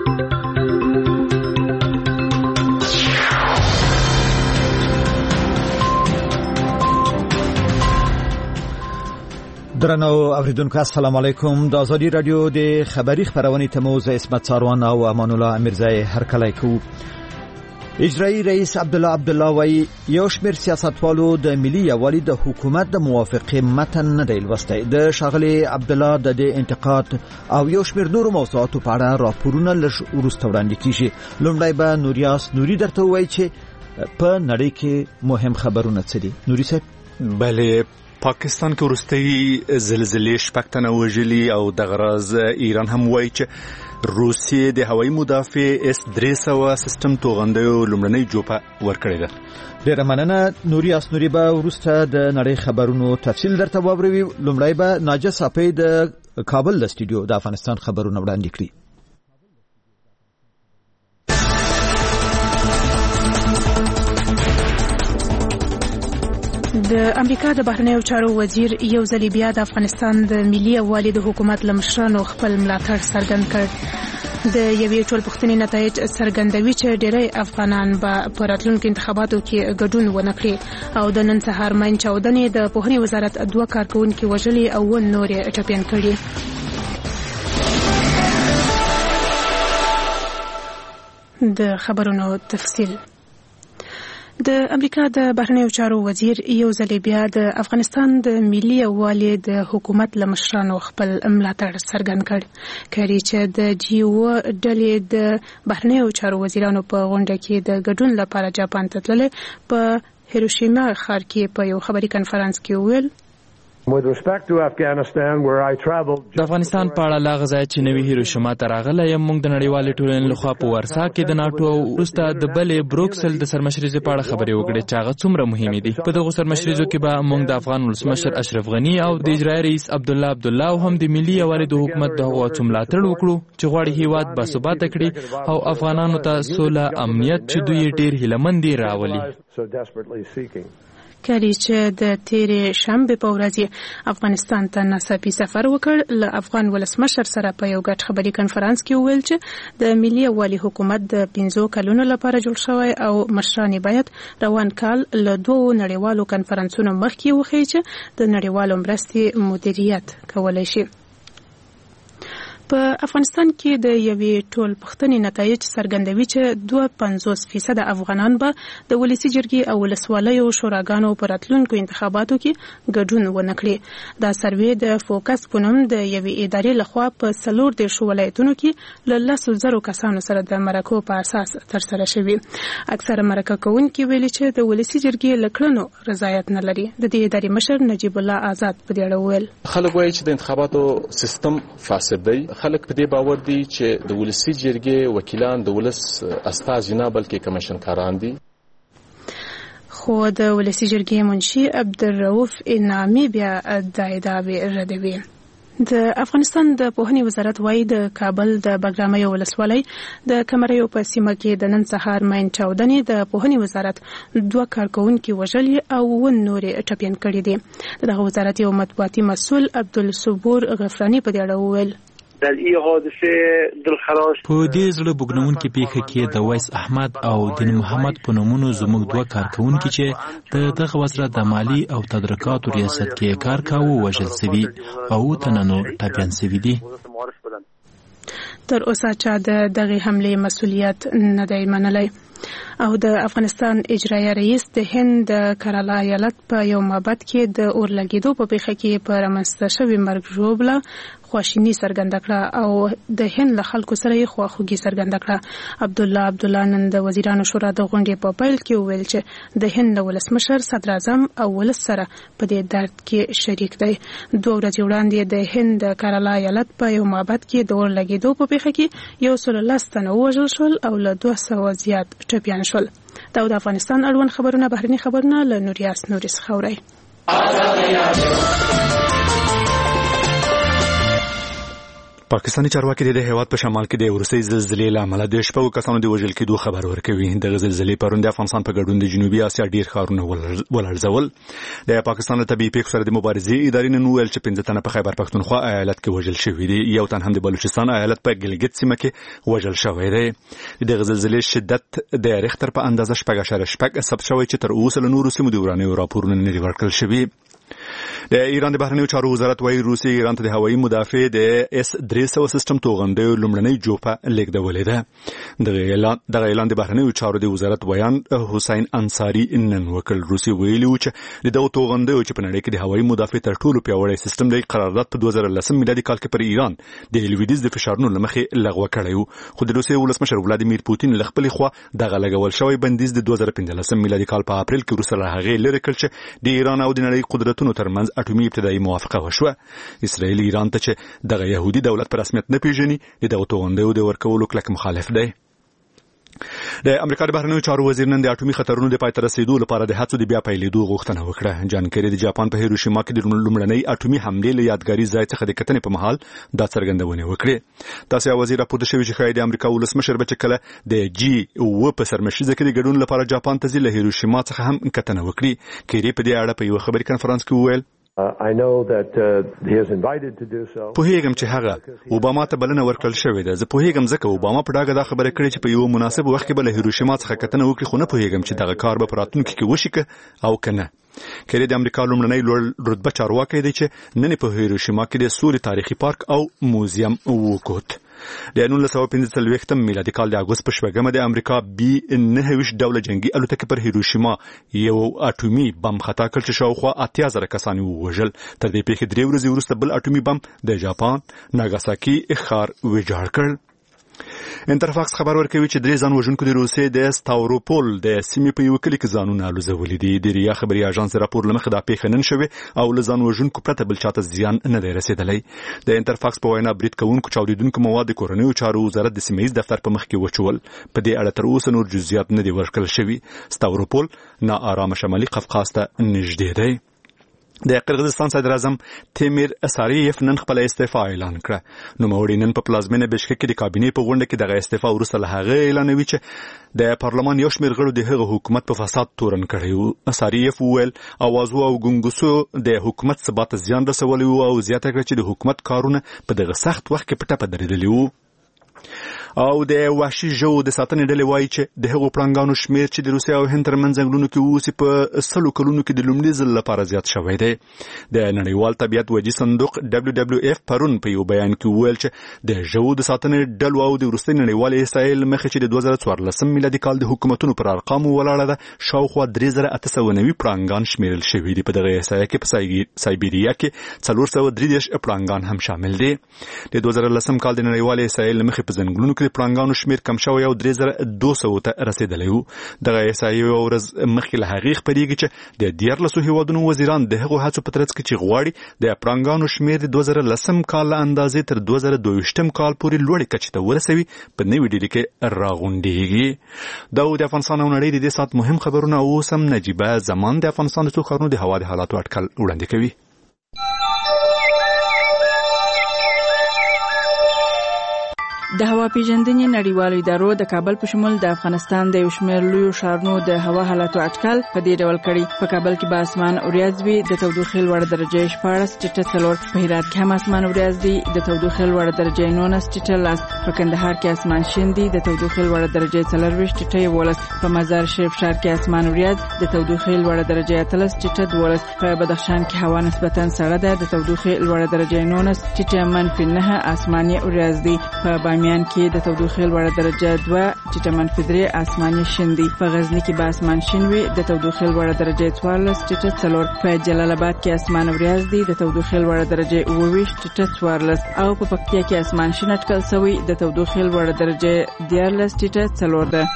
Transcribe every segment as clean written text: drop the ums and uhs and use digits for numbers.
درنو اوریدونکو السلام علیکم. د ازادي رادیو د خبری خبرونه تموز اسمت ساروان او امان الله امیرزای هر کله کو. اجرایی رئیس عبدالله عبدالله وی یو شمیر سیاستوالو د ملي یوالي د حکومت د موافقه متن نه دی لوستی. د شاغلي عبدالله د انتقاد او یو شمیر نور موضوعاتو په اړه راپورونه لږ وروسته وړاندې کیږي. لومړی به نوریاس نوري درته وایي چې په نړۍ کې مهم خبرونه څه دي. نوري صاحب. بله، پاکستان کې ورستي زلزلې شپږ وژلي او د غراز ایران هم وایي چې روسیې د هوایي مدافع S-300 سیستم توغندیو لومړنۍ جوپه ورکړې ده. ډیره مننه نوري اسنوري. به وروسته د نړۍ خبرونو تفصیل درته واوروي. لومړی به ناجه صافی د کابل د استودیو د افغانستان خبرونه وړاندې کړي. د امریکا د بهرنیو چارو وزیر یو ځل بیا د افغانستان د ملي یووالي د حکومت لمشرانو خپل ملاتړ څرګند کړ. د یوې ټولپوښتنې نتایج څرګندوي چې ډېری افغانان به په راتلونکو انتخاباتو کې ګډون ونه کړي او د نن سهار ماین چاودنې د پوهنې وزارت 2 کارکونکي وژلي او نور یې ټپیان کړي. د خبرونو تفصیل. د امریکا د بهرنیو چارو وزیر یو ځل بیا د افغانستان د ملي یووالي د حکومت لمشرانو خپل ملاتړ څرګند کړ. کړي چې د G7 ډلې د بهرنیو چارو وزیرانو په غونډه کې د ګډون لپاره جاپان ته تللي. په هیروشیما ښار کې په یو خبري کنفرانس کې ویل د افغانستان په اړه لا غځای چې نوی هیروشیما ته راغلی یم. موږ د نړیوالې ټولنې لخوا په ورسا کې د ناټو او وروسته د بلې بروکسل د سرمشریزې په اړه خبرې وکړې چې هغه څومره مهمې دي. په دغو سرمشریزو کې به موږ د افغان ولسمشر اشرف غني او د اجرایي رئیس عبدالله عبدالله او هم د ملي یووالي د حکومت د هغو هڅو ملاتړ وکړو چې غواړي هیواد باثباته کړي او افغانانو ته سوله امنیت چې دوی ډېر هیلهمند دي راولي. کړي چې د تیرې شنبه په ورځ افغانستان ته ناڅاپي سفر وکړ. له افغان ولسمشر سره په یو ګډ خبري کنفرانس کې ویل چې د ملي یووالي حکومت د 15 کلونو لپاره جوړ شوی او مشران باید روان کال له 2 نړیوالو کنفرانسونو مخکې وښیي چې د نړیوالو مرستې مدیریت کولای شي. په افغانستان کې د یوې ټولپوښتنې نتایج څرګندوي چې 52% افغانان به د ولسي جرګې او ولسوالیو شوراګانو په راتلونکو انتخاباتو کې ګډون ونه کړي. دا سروې د فوکس په نوم د یوې ادارې لخوا په 14 ولایتونو کې له 10,000 کسانو سره د مرکو په اساس ترسره شوې. اکثره مرکه کوونکي ویلي چې د ولسي جرګې له کړنو رضایت نه لري. د دې ادارې مشر نجیب الله آزاد په دې اړه ویل خلک وایي چې د انتخاباتو سیستم فاسد دی. خلک په دې باور دي چې د ولسي جرګې وکیلان د ولس استازي نه بلکې کمیشنکاران دي. خو د ولسي جرګې منشي عبدالرؤف انعامي بیا دا ادعاوې ردوي. د افغانستان د پوهنې وزارت وايي د کابل د بګرامۍ ولسوالۍ د کمریو په سیمه کې د نن سهار ماین چاودنې د پوهنې وزارت 2 کارکونکي وژلي او نور ټپیان کړي دي. دغه وزارت یو مطبوعاتي مسؤل عبدالصبور غفرانی په دې اړه وویل در این حادثه دلخراش په دې زړه بوږنونکې پیښه کې د ویس احمد او دین محمد په نومونو زموږ 2 کارکونکي چې دغه وزارت د مالی او تدارکاتو ریاست کې کار کاوه وژل شوي او تننو ټپیان شوي دي. تر اوسه چا دغه حمله مسؤلیت نه دی منلی. او د افغانستان اجرایي رئیس د هند د کرالا ایالت په یو معبد کې د اور لګیدو په پیښه کې په رامنځته شوې مرګ ژوبله خواشیني څرګنده کړه او د هند له خلکو سره یې خواخوږي څرګنده کړه. عبدالله عبدالله نن د وزیرانو شورا د غونډې په پیل کې وویل چې د هند ولسمشر صدر اعظم او ولس سره په دې درد کې شریک دی. 2 ورځې وړاندې د هند د کرالا ایالت په یو معبد کې د اور لګیدو په پیښه کې 110 تنه وژل شول او له 200 زیات ټپیان شول. دا د افغانستان اړوند خبرونه بهرني خبرونه له نوریاس نوري څخه اورئ. پاکستاني چارواکي د هیواد په شمال کې د ورسي زلزلې لامل د شپږ کسانو د وژل کېدو خبر ورکوي. د زلزلې پروند افغانستان په ګډون د جنوبي اسیا ډیر ښارونه ولړزول. د پاکستان د طبي پیښو سره د مبارزې ادارې نن ویل چې 15 تنه په خیبر پښتونخوا ایالت کې وژل شوي دي. یو تن هم د بلوچستان ایالت په ګلګت سیمه کې وژل شوی دی. د زلزلې شدت د ریختر په اندازه 4.8 ثبت شوی چې تر اوسه له نورو سیمو د ورانیو راپورونه نه دي ورکړل شوي. د ایران د بهرنیو چارو وزارت وايي روسي ایران ته د هوایي مدافع د S-300 سیستم توغندې لومړنۍ جوپه لیږدولې ده. دغه اعلان د بهرنیو چارو د وزارت ویان حسین انصاری نن وکړ. روسي ویلي و چې دغه توغندې چې په نړۍ کې د هوایي مدافع تر ټولو پیاوړی سیستم دی قرارداد په 2010 میلادي کال کې پر ایران د لویدیز د فشارونو لمخې لغوه کړی و. خو د روسي ولسمشر ولادیمیر پوتین له خپل خوا دغه لګول شوی بندیز د 2015 میلادي کال په اپریل کې روسي هغه لري کړ چې د ایران او د نړۍ قدرتونو ترمنځ اټومي ابتدایي موافقه وشوه. اسرائیل ایران ته چې دغه يهودي دولت پر رسمیت نه پیژني دغه توغندې د ورکولو کلک مخالف دی. د امریکا د بهرنیو چارو وزیر نن د اټومي خطرونو د پای ته رسیدو لپاره د هڅو د بیا پیلېدو غوښتنه وکړه. جان کری د جاپان په هیروشیما کې د لومړنۍ اټومي حملې له یادګاري ځای څخه د کتنې په محل دا څرګندونه وکړه. تاسو وزیر راپورته شوی چې خایي د امریکا ولسمشر بچ کله د G7 په سرمشریزه کې د ګډون لپاره جاپان ته ځي له هیروشیما څخه هم کتنه وکړي. کری په دې اړه په یو خبري کانفرنس کې وویل I know that he is invited to do so. پوهیږم چې هغه اوباما ته بلنه ورکړل شوې ده. زه پوهیږم ځکه اوباما په ډاګه دا خبره کړې چې په یو مناسب وخت کې به له هیروشیما څخه کتنه وکړي، خو نه پوهیږم چې دغه کار به په راتلونکي کې وشي او کنه. کله د امریکا لومړنۍ لوړ رتبه چارواکي دی چې نن په هیروشیما کې د سولې تاریخي پارک او موزیم وکوت. د 1945 میلادي کال د اگست په شپږمه د امریکا B-9 ډوله جنگي الوتکې پر هیروشیما یو اټومي بم خطا کړ چې شاوخوا 80,000 کسان ووژل. تر دې پیښې 3 ورځې وروسته بل اټومي بم د جاپان ناګاساکي ښار ویجاړ کړ. انترفاکس خبر ورکوي چې 3 ځان وژونکو د روسیې د ستاوروپول د سیمې په یو کلی کې ځانونه الوزولي دي. د ریا خبري اژانس راپور لمخه دا پیښه نن شوې او له ځان وژونکو پرته بل چاته زیان نه دی رسیدلی. د انترفاکس په وینا برید کوونکو چاودیدونکو مواد د کورنیو چارو وزارت د سیمه ییز دفتر په مخ کې وچول. په دې اړه تر اوسه نور جزئیات نه دي ورکړل شوي. ستاوروپول ناآرامه شمالي قفقاز ته نږدې دی. د قرغیزستان صدر اعظم تیمیر اساریف نن خپل استعفا اعلان کړه. نو موري نن په پلازمینه بشکک کې د کابینې په غونډه کې دغه استعفا ورسره له هغه اعلانوي چې د پارلمان یو شمېر غړو د هغه حکومت په فساد تورن کړی. اساریف وویل اوازو او ګونګسو د حکومت ثبات زیان رسولی او زیاته کړ چې د حکومت کارونه په دغه سخت وخت کې پټه درېدلی وو. او د وحشي ژوو د ساتنې ډلې وایي چې د هغو پړانګانو شمیر چې د روسیې او هند ترمنځ ځنګلونو کې اوسي په 100 کلونو کې د لومړي ځل لپاره زیات شوی دی. د نړیوال طبیعت وجي صندوق WWF پرون په یو بیان کې وویل چې د ژوو د ساتنې ډلو او د وروستۍ نړیوالې احصایې مخې چې د 2014 میلادي کال د حکومتونو پر ارقامو ولاړه ده شاوخوا 3890 پړانګان شمیرل شوي دي. په دغه احصایه کې په سایبیریا کې 433 پړانګان هم شامل دي. د 2010 کال د نړیوالې احصایې مخې په ځنګلونو کې د پړانګانو شمیر کم شوی او 3200 ته رسیدلی و. دغه احصایې ورځ مخکې له هغې خپرېږي چې د 14 هیوادونو وزیران د هغو هڅو په ترڅ کې چې غواړي د پړانګانو شمیر د 2010 کال له اندازې تر 2022 کال پورې لوړې کچې ته ورسوي په نوې ډیلي کې راغونډېږي. دا د افغانستان او نړۍ د دې ساعت مهم خبرونه اوس هم نجیبه زمان د افغانستان د څو ښارونو د هوا د حالاتو اټکل وړاندې کوي. د هوا پیژندنې نړیوالو ادارو د کابل په شمول د افغانستان د یو شمېر لویو ښارونو د هوا حالاتو اټکل په دې ډول کړي. په کابل کې به اسمان وریځ وي، د تودوخې لوړه درجه 14 ټیټه 4. په هرات کې هم اسمان وریځ دی، د تودوخې لوړه درجه 19 ټیټه 10. په کندهار کې اسمان شین دی، د تودوخې لوړه درجه 24 ټیټه 11. په مزار شریف ښار کې اسمان وریځ، د تودوخې لوړه درجه 13 ټیټه 12. په بدخشان کې هوا نسبتاً سړه ده، د تودوخې لوړه درجه 19 ټیټه -9 اسماني وریځ دی. په بامیان کې د تودوخې لوړه درجه 2 ټیټه -3 اسماني شین دی. په غزنی کې به اسمان شین وي، د تودوخې لوړه درجه 14 ټیټه 4. په جلال آباد کې اسمان وریځ دی، د تودوخې لوړه درجه 22 ټیټه 14. او په پکتیا کې اسمان شین اټکل شوی، د تودوخې لوړه درجه 14 ټیټه 4 ده.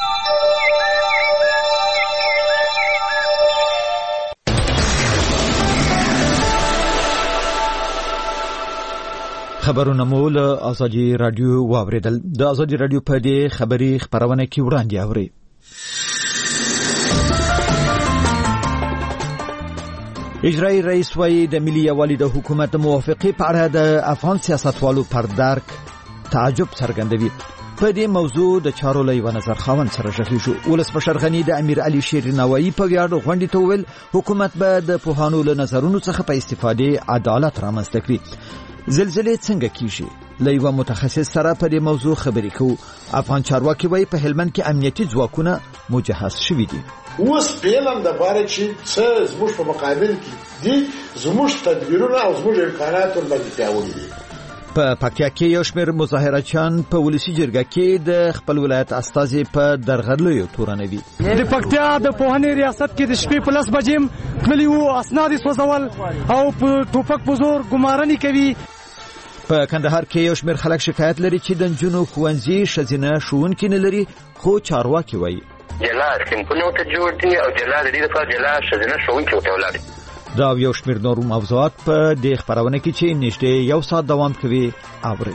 خبرونه مو له ازادي رادیو واوریدل. د ازادي رادیو په دې خبري خبرونه کې وړاندې اوري. اجرایی رئیس وایي د ملي یووالي د حکومت موافقه په اړه د افغان سیاستوالو پر درک تعجب څرګندوي. په دې موضوع د چارو له یو نظر خاوند سره ژغېږو. ولسمشر غني د امیر علي شیر نوایی په ویاړ غونډې ته وویل حکومت به د پوهانو له نظرونو څخه په استفادې عدالت رامنځته کړي. زلزلې څنګه کیږي؟ له یو متخصص سره په دې موضوع خبرې کوو. افغان چارواکي وایي په هلمند کې امنیتي ځواکونه مجهز شوي دي. اوس پیلم د باره چې څه زموږ په مقابل کې دي زموږ تدبیرونه او زموږ امکانات ورباندې پیاوړي دي. په پکتیا کې یو شمېر مظاهرچیان په ولسی جرګه کې د خپل ولایت استازي په درغلیو تورنوي. د پکتیا د پوهنې ریاست کې د شپې په 10 بجې تللي وو، اسناد سوځول او په ټوپک په زور ګمارنې کوي. په کندهار کې یو شمېر خلک شکایت لري چې د نجونو ښوونځي ښځینه ښوونکي نه لري، خو چارواکي وایي جلا صنفونه ته جوړ دي او جلا د دې لپاره جلا ښځینه ښوونکي ورته ولاړ دي. دا یو شمېر نور موضوعات په دې خبرونه کې چې نږدې یو ساعت دوام کوي اورئ.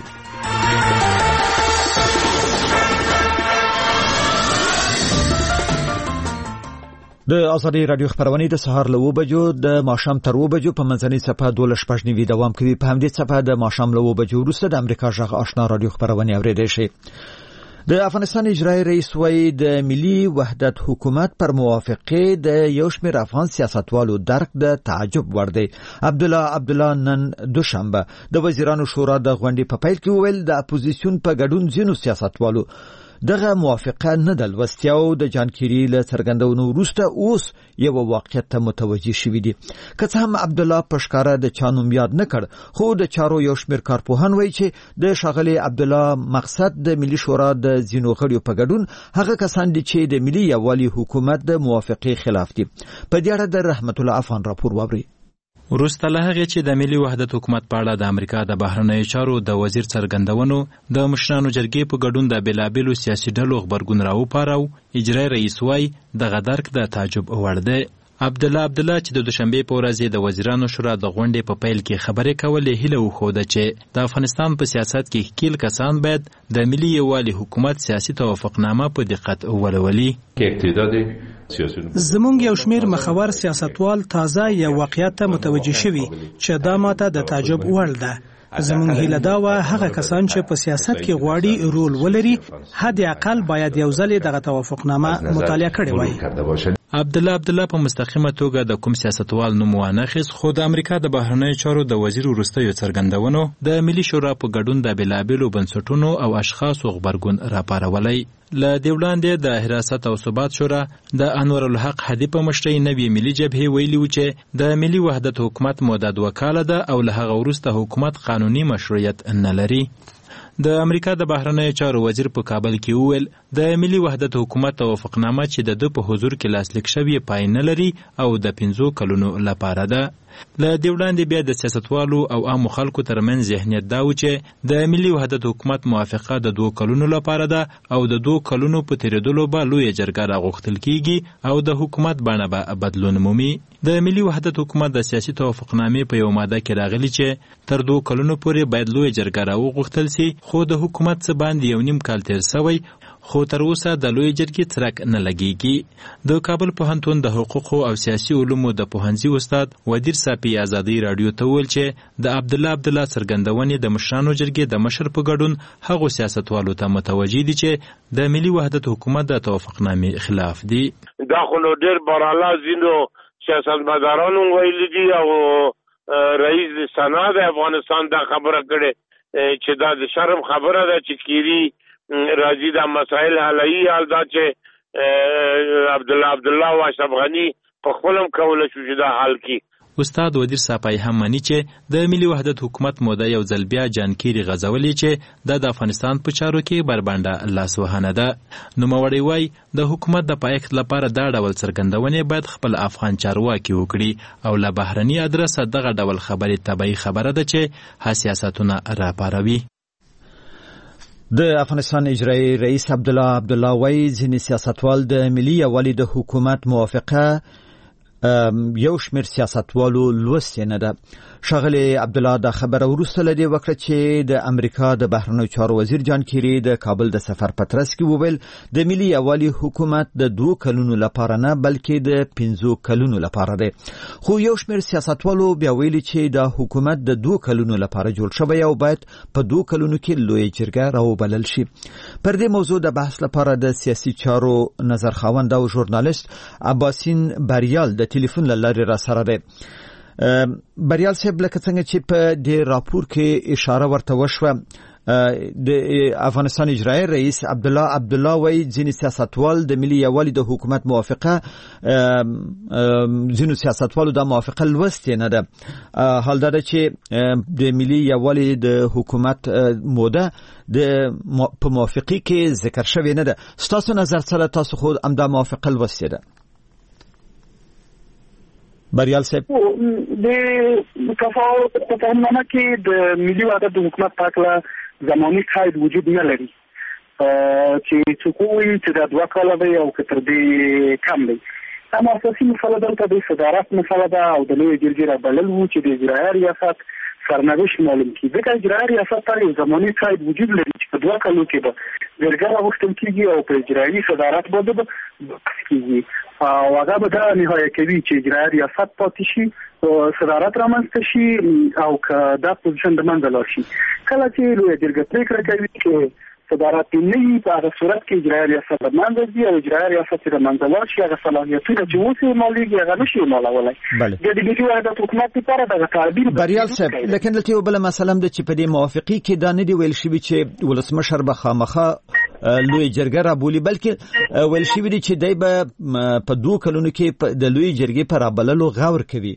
د ازادي رادیو خبرونه د سهار له 2 بجو د ماښام تر 2 بجو په منځنۍ صفحه 12 دوام کوي. په همدې صفحه د ماښام له 2 بجو وروسته د امریکا غږ آشنا رادیو خبرونه اوریدئ شي. د افغانستان اجرایی رئیس وایي د ملي وحدت حکومت پر موافقه د یو شمېر افغان سیاستوالو درک د تعجب وړ دی. عبدالله نن دوشنبه د وزیرانو شورا د غونډې په پیل کې وویل د اپوزیسیون په ګډون ځینو سیاستوالو دغه موافقه نه د لوستیا او د جانکيري له څرګندونو وروسته اوس یو واقعیت ته متوجي شوي دي. که څه هم عبدالله پشکاره د چا نوم یاد نه کړ، خو د چارو یو شمېر کارپوهان وایي چې د ښاغلي عبدالله مقصد د ملي شورا د ځینو غړیو په ګډون هغه کسان دي چې د ملي یووالي حکومت د موافقې خلاف دي. په دې اړه د رحمت الله افغان راپور واورئ. وروسته له هغې چې د ملي وحدت حکومت په اړه د امریکا د بهرنیو چارو د وزیر څرګندونو د مشرانو جرګې په ګډون د بېلابېلو سیاسي ډلو غبرګون راوپاروه، اجرایي رئیس وایي دغه درک د تعجب وړ دی. عبدالله چې د دوشنبې په ورځ د وزیرانو شورا د غونډې په پیل کې خبرې کولې، هیله وښوده چې د افغانستان په سیاست کې ښکیل کسان باید د ملي یووالي حکومت سیاسي توافقنامه په دقت ولولي. زمونږ یو شمېر مخور سیاستوال تازه یو واقعیت ته متوجه شوي چې دا ماته د تعجب وړ ده. زمونږ هیله دا وه هغه کسان چې په سیاست کې غواړي رول ولري حد اقل باید یو ځل دغه توافقنامه مطالعه کړې وای. عبدالله په مستقیمه توګه د کوم سیاستوال نوم وانخیست، خو د امریکا د بهرنیو چارو د وزیر وروستیو څرګندونو د ملي شورا په ګډون د بېلابېلو بنسټونو او اشخاصو غبرګون راپارولی. له دې وړاندې د حراست او ثبات شورا د انور الحق هدي په مشرۍ نوې ملي جبهې ویلي و چې د ملي وحدت حکومت موده 2 کاله ده او له هغه وروسته حکومت قانوني مشروعیت نه لري. د امریکا د بهرنیو چارو وزیر په کابل کې وویل د ملي وحدت حکومت توافقنامه چې د په حضور کې لاسلیک شوی پای نه لري او د 5 کلونو لپاره ده. له دې وړاندې بیا د سیاستوالو او عامو خلکو ترمنځ ذهنیت دا و چې د ملي وحدت حکومت موافقه د 2 کلونو لپاره ده او د 2 کلونو په تیریدلو به لویه جرګه راغوښتل کیږي او د حکومت بڼه به بدلون مومي. د ملي وحدت حکومت د سیاسي توافقنامې په یو ماده کې راغلي چې تر 2 کلونو پورې باید لویه جرګه راوغوښتل سي، خو د حکومت څخه باندې یو نیم کال تیر شوی خو تر اوسه د لوی جرګې څرک نه لګیږي. د کابل پوهنتون د حقوقو او سیاسي علومو د پوهنځي استاد ودیر صافي ازادي رادیو ته ویل چې د عبدالله څرګندونې د مشرانو جرګې د مشر په ګډون هغو سیاستوالو ته متوجي دي چې د ملي وحدت حکومت د توافقنامې خلاف دي. دا خو نو ډېر براله ځینو سیاستمدارانو ویلي دي او رئیس سنا د افغانستان دا خبره کړې چې دا د شرم خبره ده چې کیری راځي دا مسائل حلایي حال دا چې عبدالله او اشرف غني په خپلم کوله شو چې دا حل کی. استاد ودیر صافی هم مانی چې د ملي وحدت حکومت موده یو ځل بیا جانکيري غزولې چې د افغانستان په چارو کې بربنده لاسوهنه ده. نوموړی وایي د حکومت د پایښت لپاره دا ډول څرګندونې باید خپل افغان چارواکي وکړي او له بهرني ادرسه دغه ډول خبرې طبیعي خبره ده چې حساسیتونه راپاروي. د افغانستان اجرایی رئیس عبدالله وایي ځینې سیاستوال د ملي یووالي د حکومت موافقه یو شمیر سیاستوالو لوستې نه ده. ښاغلی عبدالله دا خبره وروسته له دې وکړه چې د امریکا د بهرنیو چارو وزیر جان کیری د کابل د سفر په ترڅ کې وویل د ملي یووالي حکومت د 2 کلونو لپاره نه بلکې د 15 کلونو لپاره دی. خو یو شمیر سیاستوالو بیا ویلي چې دا حکومت د 2 کلونو لپاره جوړ شوی او باید په 2 کلونو کې لوی جرګه راوبلل شي. پر دې موضوع د بحث لپاره د سیاسي چارو نظرخواند او ژورنالیست عباسین بریال د ټلیفون له لارې را سره دی. بریال صاحب لکه څنګه چې په دې راپور کې اشاره ورته وشوه د افغانستان اجرایي رئیس عبدالله وایي ځینې سیاستوال د ملي یووالي د حکومت موافقه ځینو سیاستوالو دا موافقه لوستې نه ده. حال دا ده چې د ملي یووالي د حکومت موده په موافقه کې ذکر شوی نه ده. ستاسو نظر سره تاسو خود همدا موافقه لوستې ده؟ بریال صاحب د تفاهمنامه کې د ملي وحدت د حکومت په اړه زماني قید وجود نه لري چې څوک وایي چې دا 2 کاله دی او که تر دې کم دی. اما اساسي مسله دلته د صدارت مسله ده او د لوی جرګې رابلل وو چې د اجرایي ریاست سرنوشت معلوم کړي. ځکه اجرایي ریاست ته یو زماني قید وجود لري چې په 2 کالو کې به جرګه راوستل کېږي او په اجرایي صدارت باندې به کېږي او هغه به دا نهایه کوي چې اجرایي ریاست پاتې شي او صدارت رامنځته شي او که دا پوزیشن د منځه لاړ شي. کله چې لویه جرګه پرېکړه کوي چې صدارت نه وي په هغه صورت کې اجرایي ریاست د منځه ځي او اجرایي ریاست د منځه لاړ شي هغه صلاحیتونه چې اوس یې مالېږي هغه نشي مالولی. د ملي وحدت حکومت لپاره دغه تعبیر بریال صاحب لیکن دلته یو بله مسله هم ده چې په دې موافقې کې دا نه دي ویل شوي چې ولسمشر به خامخا لوی جرګه رابولي بلکې ویل شوي دي چې دی به په 2 کلونو کې د لوی جرګې په رابللو غور کوي.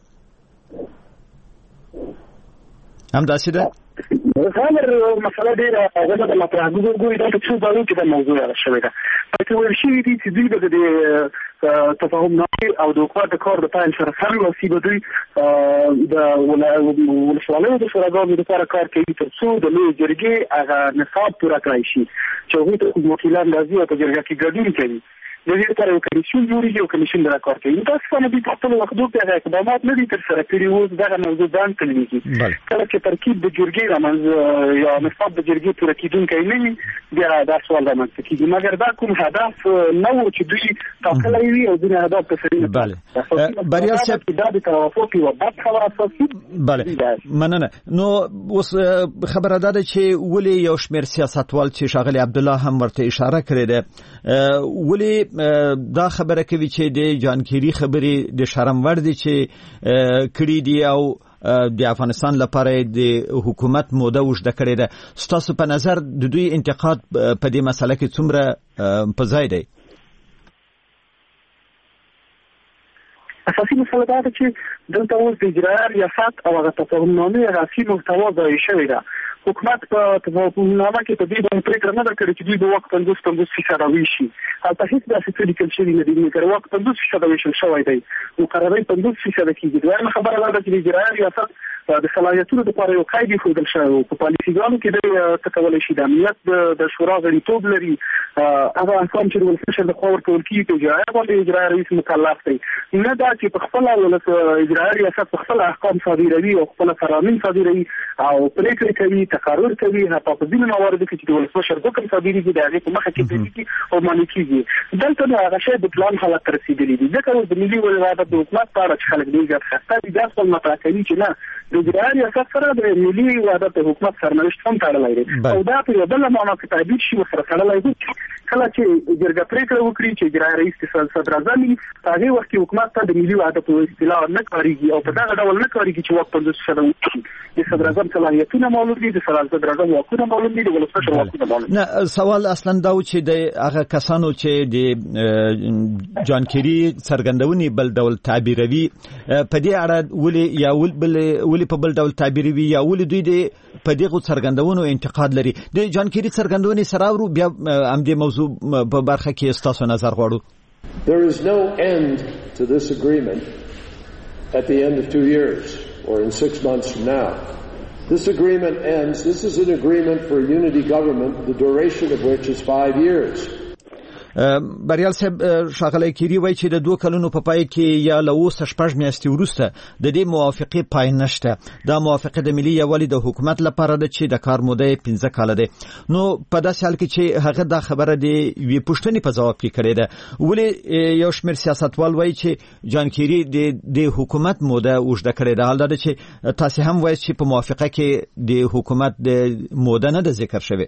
همداسې ده؟ غامر مسله ډېره هغه د مطرح ګورګوري دا څه ډول کې د موضوع را شوې ده. پکې ویل شوي دي چې دوی به د تفاهمنامې او د حکومت د کار د پیل سره سم وسي به دوی د ولسوالیو د شوراګانو لپاره کار کوي تر څو د لوی جرګې هغه نصاب پوره کړی شي چې هغوی ته وکیلان راځي او په جرګه کې ګډون کوي. د دې لپاره یو کمیسیون جوړیږي او کمیسیون دا کار کوي. متاسفانه دوی په خپل وختو کې هغه اقدامات نه دي ترسره کړي. اوس دغه موضوع ځان کلیږي کله چې ترکیب د جرګې رامنځته یا نصاب د جرګې پوره کېدونکی نه وي بیا دا سوال رامنځته کېږي. مګر دا کوم هدف نه و چې دوی ټاکلی وي او ځینې اهداف په سري بریال صاحب دا د توافق یوه برخه وه اساسي. مننه. نو اوس خبره دا ده چې ولې یو شمېر سیاستوال چې ښاغلی عبدالله هم ورته اشاره کړې ده ولې دا خبره کوي چې د جان کیری خبرې د شرم وړ دي چې کړي دي او د افغانستان لپاره د حکومت موده اوږده کړې ده. ستاسو په نظر د دوی انتقاد په دې مسله کې څومره په ځای دی؟ اساسي مسله دا ده چې دلته اوس د اجرایي ریاست او هغه تفاهمنامې اساسي محتوا ضایع شوې ده. حکومت په تفاهمنامه کې په دې باندې پرېکړه نه ده کړې چې دوی به وخت 50% وویشي. هلته هېڅ داسې څه لیکل شوي نه دي مګر وخت 50% ویشل شوی دی. مقررۍ 50% کېږي. دویمه خبره دا ده چې د اجرایي ریاست د صلاحیتونو لپاره یو قید ایښودل شوی په پالیسیګانو کې دی څه کولی شي. د امنیت د شورا غړیتوب لري. هغه احکام چې د ولسمشر لخوا ورکول کېږي په اجرایي باندې اجرایي رئیس مکلف دی. نه دا چې په خپله اجرایي ریاست په خپله احکام صادروي او خپله فرامین صادروي او پرېکړې کوي تقرر کوي. حتی په ځینو مواردو کې چې د ولسمشر حکم صادریږي د هغې په مخه کې درېږي او منع کېږي. دلته نو هغه شی د پلان حالت ته رسېدلي دي. ځکه اوس د ملي وحدت د حکومت په اړه چې خلک ډېر زیات خسته دي دا خپل مطرح کوي چې نه د اجرایي ریاست سره د ملي وحدت د حکومت سرنوشت هم تړلی دی او دا په یوه بله معنا کې تعبیر شي ورسره تړلی دی. کله چې جرګه پرېکړه وکړي چې اجرایي رئیس صدراعظم وي په هغې وخت کې حکومت ته د ملي وحدت په اصطلاح نه کارېږي او په دغه ډول نه کارېږي چې واک 50% وکړي. د صدراعظم صلاحیتونه معلوم دي، د صدراعظم واکونه معلوم دي، د ولسمشر واکونه معلوم دي. نه سوال اصلا دا و چې د هغه کسانو چې د جان کیری څرګندونې بل ډول تعبیروي په دې اړه ولې په بل ډول تعبیروي یا ولې دوی د په دغه څرګندونو انتقاد لري؟ د جان کیری څرګندونې سره ورو بیا هم د موضوع په برخه کې ستاسو نظر غواړو. There is no end to this agreement at the end of 2 years or in 6 months from now. This agreement ends. This is an agreement for a unity government, the duration of which is 5 years. بریال صاحب شاغلی کیری وایي چې د 2 کلونو په پای کې یا له اوسه 6 میاشتې وروسته د دې موافقې پای نشته. دا موافقه د ملي یووالي د حکومت لپاره ده چې د کار موده 15 کال ده. نو په داسې حال کې چې هغه دا خبره دی وی پوښتنې په جواب کې کړې ده، ولې یو شمېر سیاستوال وایي چې جان کیری د حکومت موده اوږده کړې ده، حال دا چې تاسو هم وایي چې په موافقه کې د حکومت د موده نه ده ذکر شوی.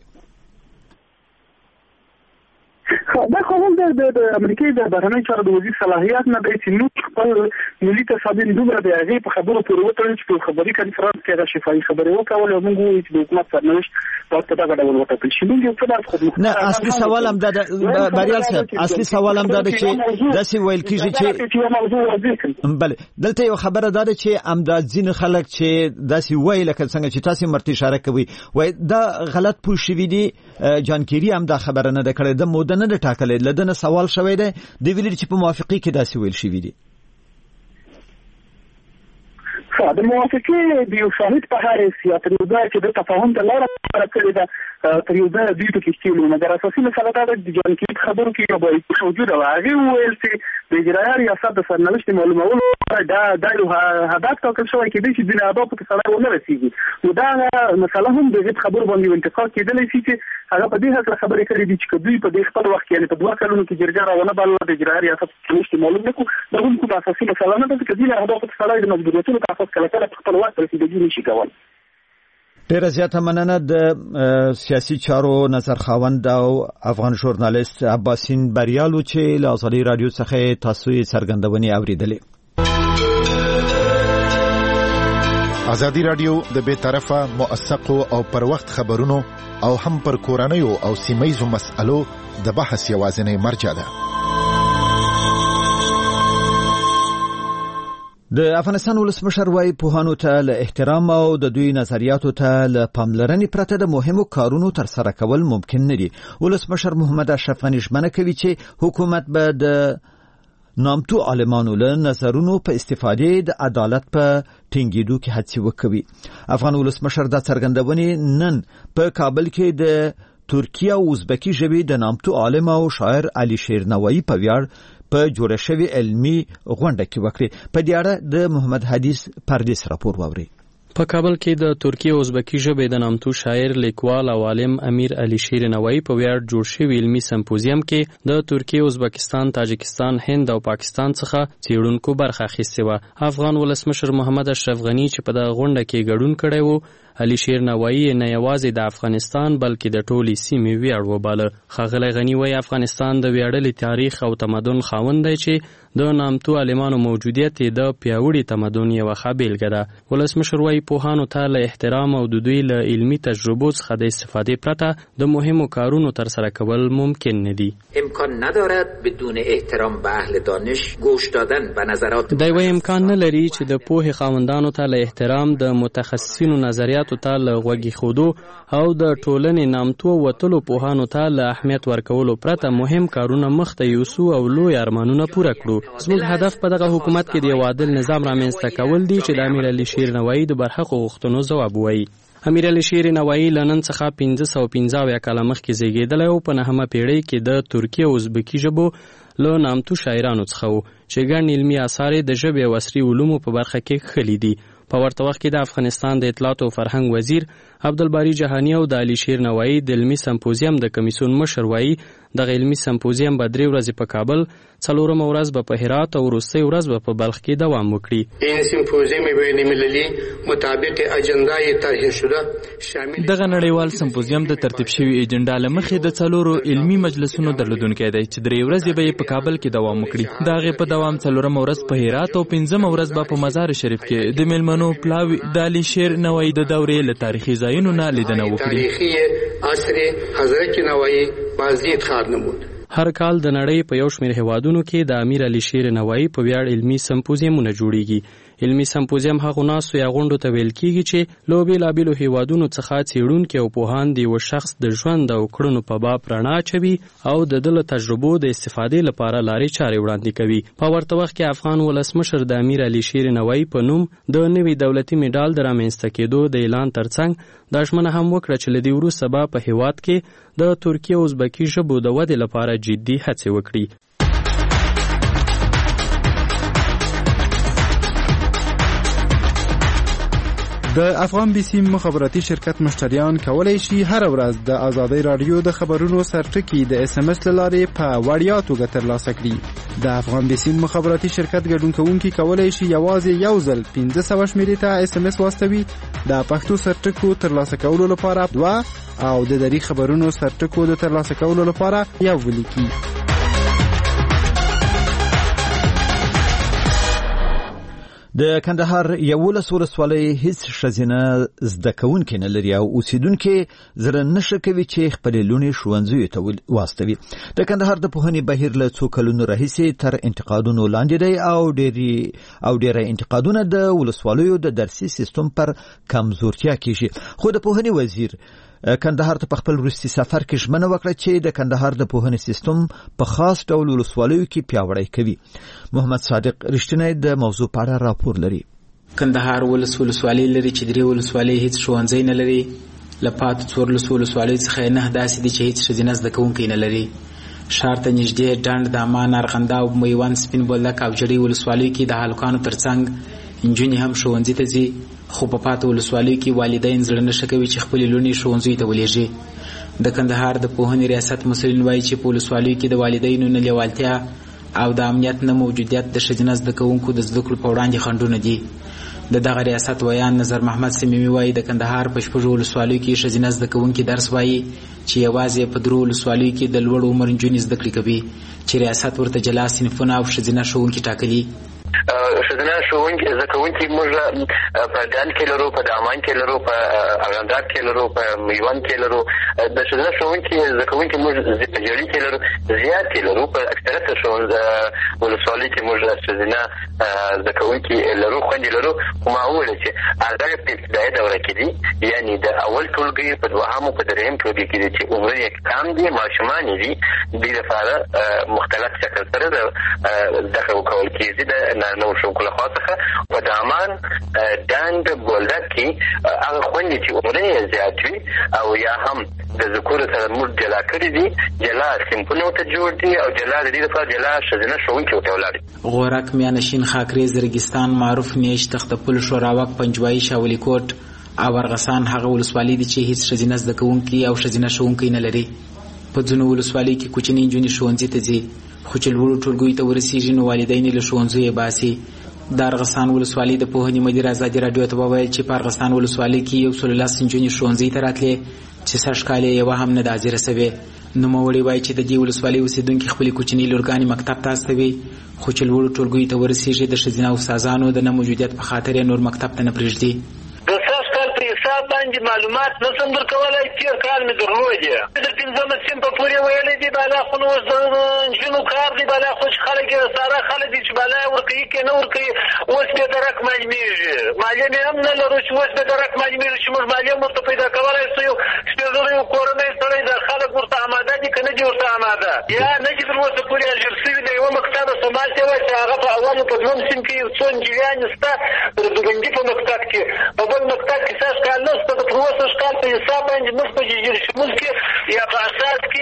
دا قانون د امریکای د بهرنی چارو د وزیر صلاحیت نه دی چې نو خپل ملي تصامیم دومره د هغې په خبرو پورې وتړل چې په خبري کنفرانس کې هغه شفاهي خبرې وکولې او موږ وایو چې د حکومت سرنوشت باید په دغه ډول وټاکل شي. موږ یو څه داسې خدمت نه اصلي سوال هم دا بریال صاحب، اصلي سوال هم دا ده چې داسې ویل کېږي چې بله دلته یو خبره دا ده چې امداد ځینې خلک چې داسې وایي لکه څنګه چې تاسې مرته اشاره کوي وایي دا غلط پوه شوي دي. جان کیری هم دا خبره نه ده کړې، د موده نه ده ټاکلې، له دنه سوال شوی دی د ویلي چې په موافقې کې داسې ویل شوي دي. د موافقې د یو شاهد په حیث یا تر یو ځایه چې د تفاهم ته لاره هواره کړې ده تر یو ځایه دوی پکې ښکېلي وو، مګر اساسي مسله دا ده د جان کیری خبرو کې یو باید موجوده وه. هغې وویل چې د اجرایه ریاست د سرنوشت معلومولو دا یو هدف ټاکل شوی کېدی چې ځینې اهدافو ته سړی ونه رسېږي. نو دا مسله هم د هغې خبرو باندې انتقاد کېدلی شي چې هغه په دې هکله خبرې کړې دي چې که دوی په دې خپل وخت کې یعنې په 2 کلونو کې جرګه راونه بلله د اجرایه ریاست سرنوشت معلوم نه کړو، دا هم کومه اساسي مسله نه ده چې ځینې اهدافو ته سړی د مجبوریتونو په اساس کله کله په خپل وخت رسېدګي نشي کولی. ډیره زیاته مننه د سیاسي چارو نظر خاوند او افغان ژورنالیست عباسین بریالو چې له ازادي رادیو څخه تاسو یې څرګندونې اوریدلې. ازادي رادیو د بې طرفه موثقو او پر وخت خبرونو او هم پر کورنیو او سیمه‌یزو مسألو د بحث یوازینی مرجع ده. د افغانستان ولسمشر وايي پوهانو ته له احترام او د دوی نظریاتو ته له پاملرنې پرته د مهمو کارونو ترسره کول ممکن نه دي. ولسمشر محمد اشرف غني ژمنه کوي چې حکومت به د نامتو عالمانو له نظرونو په استفادې د عدالت په ټینګېدو کې هڅې وکوي. افغان ولسمشر دا څرګندونې نن په کابل کې د ترکیه او ازبکی ژبې د نامتو عالم او شاعر علي شیر نوایی په ویاړ په جوړه شوی علمي غونډه کې وکړي. په دې اړه د محمد حدیث پردیس راپور واوري. په کابل کې د ترکیه او ازبکی ژبې د نامتو شاعر، لیکوال او عالم امیر علي شیر نوایی په ویاړ جوړ شوی علمي سمپوزیم کې د ترکیه، ازبکستان، تاجکستان، هند او پاکستان څخه څېړونکو برخه اخیستې وه. افغان ولسمشر محمد اشرف غني چې په دغه غونډه کې ګډون کړی و، علي شیر نوایی نه یوازې د افغانستان بلکې د ټولې سیمې ویاړ وباله. ښاغلی غني وایي افغانستان د ویاړلي تاریخ او تمدن خاوند دی چې د نامتو عالمانو موجودیت د پیاوړي تمدن یوه ښه بېلګه ده. ولسمشر وایي پوهانو ته له احترام او د دوی له علمي تجربو څخه د استفادې پرته د مهمو کارونو ترسره کول ممکن نه دي. امکان ندارد بدون احترام به اهل دانش گوش دادن به نظرات. دی وایي امکان نه لري چې د پوهې خاوندانو ته له احترام، د متخصصینو نظریاتو ته له غوږ ایښودو او د ټولنې نامتو وتلو پوهانو ته له اهمیت ورکولو پرته مهم کارونه مخته یوسو او لوی ارمانونه پوره کړو. زموږ هدف په دغه حکومت کې د یو عادل نظام رامنځته کول دي چې د امیر علي شیر نوایی د برحقو غوښتنو ځواب ووایي. امیر علي شیر نوایی له نن څخه 1515 کاله مخکې زیږېدلی او په 9مه پیړۍ کې د ترکیه او ازبکي ژبو له نامتو شاعرانو څخه و چې ګڼ علمي اثار د ژبې او عصري علومو په برخه کې کښلي دي. په ورته وخت کې د افغانستان د اطلاعات او فرهنګ وزیر عبدالباری جهانی او د علي شیر نوایی د علمي سمپوزیم د کمیسیون مشر وایي دغه علمي سمپوزیم به 3 ورځې په کابل، 4مه ورځ به په هرات او وروستۍ ورځ به په بلخ کې دوام وکړي. این سمپوزیم بین المللي مطابق اجندای طرح شده شامل دغه نړیوال سمپوزیم د ترتیب شوی اجنډا له مخې د 4 علمي مجلسونو درلودونکی دی چې 3 ورځې به په کابل کې دوام وکړي. د هغې په دوام 4مه ورځ په هرات او 5مه ورځ به په مزار شریف کې د میلمنو پلاوي د علي شیر نوایی د دورې له تاریخي ځایونو نه لیدنه وکړي. تاریخي عصر حضرت نوایی بازدید خار نمود. هر کال د نړۍ په یو شمېر هیوادونو کې د امیر علي شیر نوایی په ویاړ علمي سمپوزیمونه جوړیږي. علمي سمپوزیم هغو ناستو یا غونډو ته ویل کیږي چې له بېلابېلو هیوادونو څخه څېړونکي او پوهان د یوه شخص د ژوند او کړنو په باب رڼا اچوي او د ده له تجربو د استفادې لپاره لارې چارې وړاندې کوي. په ورته وخت کې افغان ولسمشر د امیر علي شیر نوایی په نوم د نوي دولتي میډال د رامنځته کېدو د اعلان ترڅنګ دا ژمنه هم وکړه چې له دې وروسته به په هیواد کې د ترکي او ازبکي ژبو د ودې لپاره جدي هڅې وکړي. د افغان بي سي مخابراتي شرکت مشتریان کولی شي هر ورځ د آزادۍ رادیو د خبرونو سرټکی د SMS لارې په وړیا توګه ترلاسه کړي. د افغان بي سي مخابراتي شرکت ګډون کوونکي کولی شي یوازې یو ځل 1500 شمیرې ته SMS واستوي. د پښتو سرټکو ترلاسه کولو لپاره 2 او د دری خبرونو سرټکو د ترلاسه کولو لپاره 1 ولیکي. د کندهار 11 ولسوالۍ هیڅ ښځینه زده کوونکې نه لري او اوسیدونکي زړه نشه کوي چې خپلې لوڼې ښوونځیو ته واستوي. د کندهار د پوهنې بهیر له څو کلونو راهیسې تر انتقادونو لاندې دی او ډېری انتقادونه د ولسوالیو د درسي سیستم پر کمزورتیا کیږي. خو د پوهنې وزیر کندهار ته په خپل وروستي سفر کې ژمنه وکړه چې د کندهار د پوهنې سیستم په خاص ډول ولسوالیو کې پیاوړی کوي. محمد صادق رښتینی د موضوع په اړه راپور لري. کندهار ولسوالۍ لري چې 3 ولسوالۍ هیڅ ښوونځی نه لري. له پاتې 14 ولسوالیو څخه 9 داسې دي چې هیڅ ښځینه زده کوونکی نه لري. ښار ته نږدې ډنډ، دامان، ارغنده او میوند، سپین بولدک او جړۍ ولسوالیو کې د هلکانو ترڅنګ نجونې هم ښوونځي ته ځي. خو په پاتې ولسوالیو کې والدین زړه نشه کوي چې خپلې لوڼې ښوونځیو ته ولېږي. د کندهار د پوهنې ریاست مسؤلین وایي چې په ولسوالیو کې د والدینو نه لیوالتیا او د امنیت نه موجودیت د ښځینه زده کوونکو د زده کړو په وړاندې خنډونه دي. د دغه ریاست ویان نظر محمد سمیمي وایي د کندهار په 6 ولسوالیو کې ښځینه زده کوونکي درس وایي چې یوازې په 3 ولسوالیو کې د لوړ عمر نجونې زده کړې کوي چې ریاست ورته جلا صنفونه او ښځینه ښوونکي ټاکلي. ښځینه ښوونکي زده کوونکي موږ په ډنډ کې لرو، په دامان کې لرو، په ارغنداب کې لرو، په میوند کې لرو. د ښځینه ښوونکي زده کوونکي موږ په جړۍ کې لرو، زیات کې لرو. په اکثریت ولسوالیو کې موږ ښځینه زده کوونکي لرو، خویندې لرو. خو ما وویل چې هغه په ابتدایي دوره کې دي، یعنې د اول ټولګي په 2م او په 3م ټولګي کې دي چې عمر یې کم دي، ماشومان دي. دې لپاره مختلف شکل سره دغه وکول کېږي د نارینه ښوونکو لخوا څخه. په دامان، ډنډ، بولدک کې هغه خویندې چې عمر یې زیات وي او یا هم د ذکورو سره موږ جلا کړي دي، جلا صنفونه ورته جوړ دي او جلا د دې لپاره جلا ښځینه ښوونکي ورته ولاړ دي. غورک، میانشین، خاکریز، ریګستان، معروف، نیش، تختپل، شوراوک، پنجوایي، شاولی کوټ او ارغسان هغه ولسوالۍ دي چې هیڅ ښځینه زده کوونکي او ښځینه ښوونکي نه لري. په ځینو ولسوالیو کې کوچنۍ نجونې ښوونځي ته ځي، خو چې لوړو ټولګیو ته ورسېږي نو والدین یې له ښوونځیو باسي. د ارغسان ولسوالۍ د پوهنې مدیر ازادي راډیو ته وویل چې په ارغسان ولسوالۍ کې 110 نجونې ښوونځي ته راتلې چې سږ کال یې یوه هم نه ده حاضره سوې. نوموړی وایي چې د دې ولسوالۍ اوسېدونکي خپلې کوچنۍ لورګانې مکتب ته استوي، خو چې لوړو ټولګیو ته ورسېږي د ښځینه استادانو د نه موجودیت په خاطر یې نور مکتب ته نه پرېږدي. د سږ کال په حساب باندې معلومات نه شم درکولی. تېر کال مې درلودې. د 5م صنفه پورې ویلی دي بالا خو نو اوس د نجونو کار دی بالا خو چې خلک یې ساره خلک دي چې بالا یې ورکوي که نه ورکوي. اوس بې درک معلومېږي. مالیه مې هم نه لرو چې اوس بې درک معلومېږي چې موږ مالیه هم ورته پیدا کولی شو. یو سپېڅلی کورنی سړی د خلک ورته اماده دي که نه دي ورته اماده، یا نه چې تر اوسه پورې اجر شوي د یوه مکتبه سماسې وایي چې هغه په اول په 2م صنف کې یو څو نجلیانې شته د دوبندي په مکتب کې، په بل مکتب کې سږ کال نشته. د پر اوسه کال په حساب باندې موږ په جرجیر شمول کې یا په اساس کې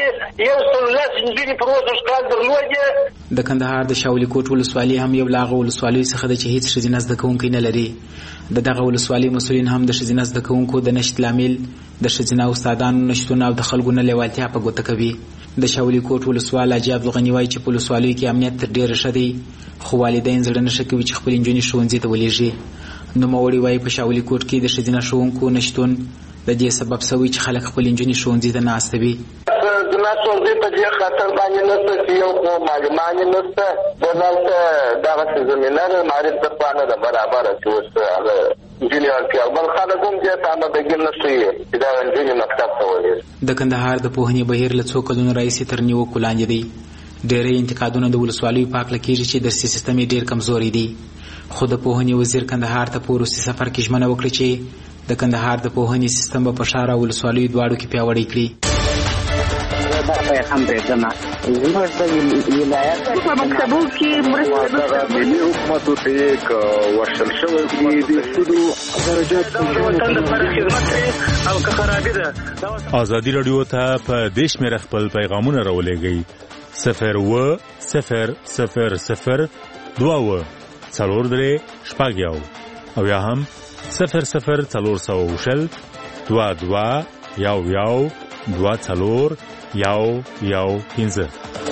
110 نجونې پر اوسه کال درلودې. د کندهار د شاولی کوټ ولسوالۍ هم یو له هغو ولسوالیو څخه ده چې هیڅ ښځینه زده کوونکی نه لري. د دغه ولسوالۍ مسؤلین هم د ښځینه زده کوونکو د نشت لامل د ښځینه استادانو نشتون او د خلکو نه لیوالتیا په ګوته کوي. د شاولی کوټ ولسوال حاجي عبدالغني وایي چې په ولسوالیو کې امنیت تر ډېره ښه دی، خو والدین زړه نشه کوي چې خپلې نجونې ښوونځي ته ولېږي. نوموړی وایي په شاولی کوټ کې د ښځینه ښوونکو نشتون د دې سبب شوی چې خلک خپلې نجونې ښوونځي ته نه استوي. زما ښوونځی په دې خاطر باندې نشته چې یو خو معلمان یې نشته، دلته دغسې زمینه د معرف دپاره نه ده برابره چې اوس هغه نجونې اړتیا، بل خلک هم دې ته آمادګي نه ښیي چې دغه نجونې مکتب ته ولېږي. د کندهار د پوهنې بهیر له څو کلونو راهیسې تر نیوکو لاندې دی. ډېری انتقادونه د ولسوالیو په هکله کېږي چې درسي سیستم یې ډېر کمزوری دی، خو د پوهنې وزیر کندهار ته په وروستي سفر کې ژمنه وکړه چې د کندهار د پوهنې سیستم به په ښار او ولسوالیو دواړو کې پیاوړی کړي. هم بریدمه زموږ د ولایت په مکتبو کې مرسته ملي حکومت ته یک ورشل شوی د سودو درجات وطن لپاره خدمت او که خرابې ده. ازادي رادیو ته په دیش مې خپل پیغامونه راولېږئ 01000 2 څلور درې شپږ یو او یا هم 00400 22 یو 2 یو 15.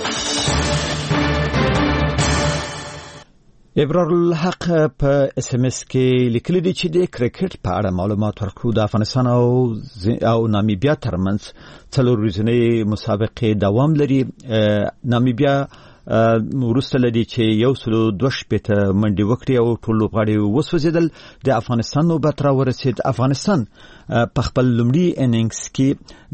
ابرار الحق په اس ام اس کې لیکلي دي چې د کرکټ په اړه معلومات ورکړو. د افغانستان او نامیبیا ترمنځ 4 ورځې مسابقه دوام لري. نامیبیا ورسته لدی چې 102 منډي وکړي او ټول لوبغاړي وسوځیدل. د افغانستان نوبت را ورسید. افغانستان په خپل لومړي اننګز کې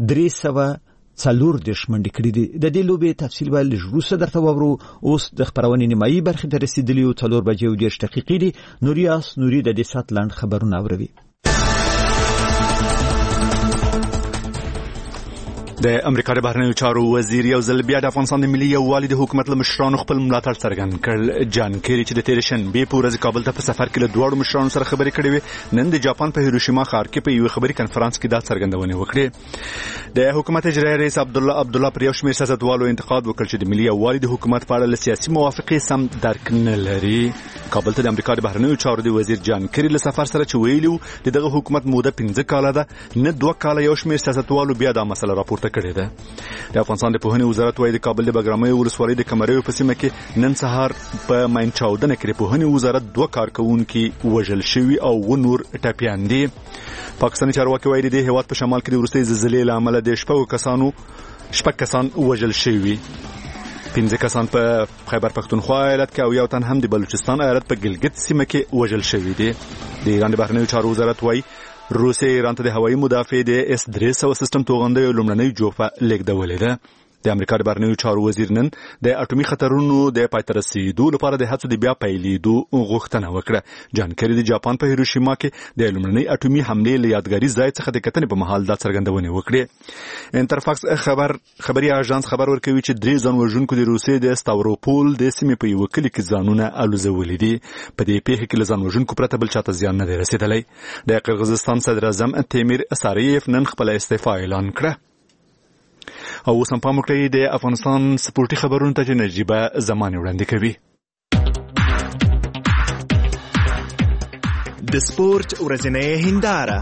340 منډي کړې دي. د دې لوبې تفصیل به لږ درته وورو. اوس د خبرونې نیمایي برخې ته رسیدلی او 4 بجې او 10 دقیقې دي. نوري د دې سات لاند خبرونه اوروي. د امریکا د بهرنیو چارو وزیر یو ځل بیا د افغانستان د ملي یووالي د حکومت له مشرانو خپل ملاتړ څرګند کړ. جان کیری چې د تیر شنبه په ورځ کابل ته په سفر کې له دوه مشرانو سره خبرې کړې وې، نن د جاپان په هیروشیما ښار کې په یو خبري کانفرنس کې دا څرګندونه وکړه. د حکومت اجرایي رئیس عبدالله پر یو شمېر سیاستوالو انتقاد وکړ چې د ملي یووالي د حکومت په اړه سیاسي موافقه سم درک نه لري. کابل ته د امریکا د بهرنیو چارو د وزیر جان کیری له سفر سره چې ویلو دغه حکومت موده 15 کاله ده، نه 2 کاله یو شمېر سیاستوالو بیا دا مسله راپورته کړې ده. د افغانستان د پوهنې وزارت وايي د کابل د بګرامۍ ولسوالۍ د کمرې په سیمه کې نن سهار په ماین چاودنه کې د پوهنې وزارت 2 کارکونکي وژل شوي او نور ټپیان دي. پاکستاني چارواکي وايي د هیواد په شمال کې د وروستي زلزلې له امله د شپږ کسان وژل شوي. 15 کسان په خیبر پختونخوا ایالت کې او یو تن هم د بلوچستان ایالت په ګلګت سیمه کې وژل شوي دي. د ایران د بهرنیو چارو وزارت وايي روسیه ایران ته د هوایي مدافع د S-300 سیستم توغندې لومړنۍ جوړه لیږدولې ده. د امریکا د بهرنیو چارو وزیر نن د اټومي خطرونو د پای ته رسیدو لپاره د هڅو د بیا پیلېدو غوښتنه وکړه. جان کیری د جاپان په هیروشیما کې د لومړنۍ اټومي حملې له یادګاري ځای څخه د کتنې په مهال دا څرګندونه وکړه. انټرفاکس خبري اژانس خبر ورکوي چې 3 ځان وژونکو د روسیې د ستاوروپول د سیمې په یو کلی کې ځانونه الوزولې دي. په دې پیښه کې له ځان وژونکو پرته بل چاته زیان نه دی رسیدلی. د قرغیزستان صدر اعظم تیمیر اساریف نن خپل استعفا اعلان کړه. او اوس هم پام وکړئ د افغانستان سپورټي خبرونو ته چې نجیبه زمانې وړاندې کوي. د سپورټ ورځنۍ هنداره.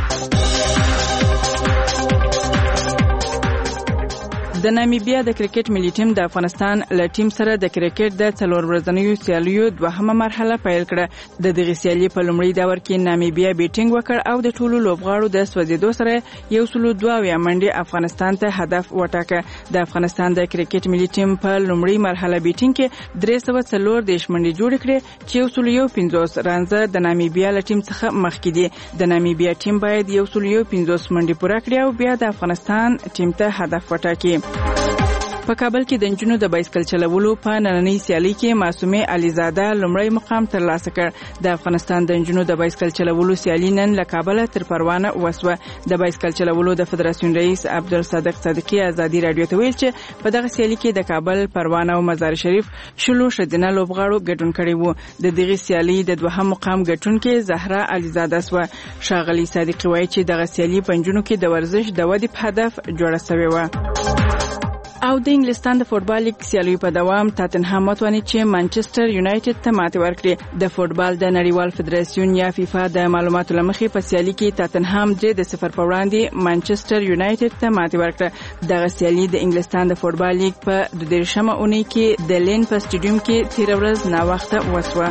د نامیبیا د کرکټ ملي ټیم د افغانستان له ټیم سره د کرکټ د 4 ورځنیو سیالیو 2مه مرحله پیل کړه. د دغه سیالي په لومړي دور کې نامیبیا بیټینګ وکړ او د ټولو لوبغاړو د سوځیدو سره 102 منډي افغانستان ته هدف وټاکه. د افغانستان د کرکټ ملي ټیم په لومړي مرحله بیټینګ کې 340 منډي جوړ کړې چې 115 رانزه د نامیبیا له ټیم څخه مخکې دي. د نامیبیا ټیم باید 115 منډي پوره کړي او بیا د افغانستان ټیم ته هدف وټاکي. په کابل کې د نجونو د بایسکل چلولو په نننۍ سیالي کې معصومه علیزاده لومړی مقام ترلاسه کړ. د افغانستان د نجونو د بایسکل چلولو سیالي نن له کابل تر پروانه وسوه. د بایسکل چلولو د فدراسیون رئیس عبدالصادق صادقی ازادي رادیو ته ویل چې په دغه سیالي کې د کابل، پروانه او مزار شریف شلو شدنه لوبغاړو ګډون کړي وو. د دغه سیالي د 2هم مقام ګټونکې زهرا علیزاده سوه. شاغلی صادقی وایي چې دغه سیالي په نجونو کې د ورزش د ودې په هدف جوړه شوې و. او د انګلستان د فوتبال لیګ سیالیو په دوام تاتنهام وتواني چې مانچستر یونایټډ ته ماتې ورکړي. د فوتبال د نړیوال فدراسیون یا فیفا د معلوماتو لمخې په سیالي کې تاتنهام 3-0 په وړاندې مانچستر یونایټډ ته ماتې ورکړه. دغه سیالي د انګلستان د فوتبال لیګ په 12مه اونۍ کې د لین په سټیډیوم کې تیر ورځ ناوخته وسوه.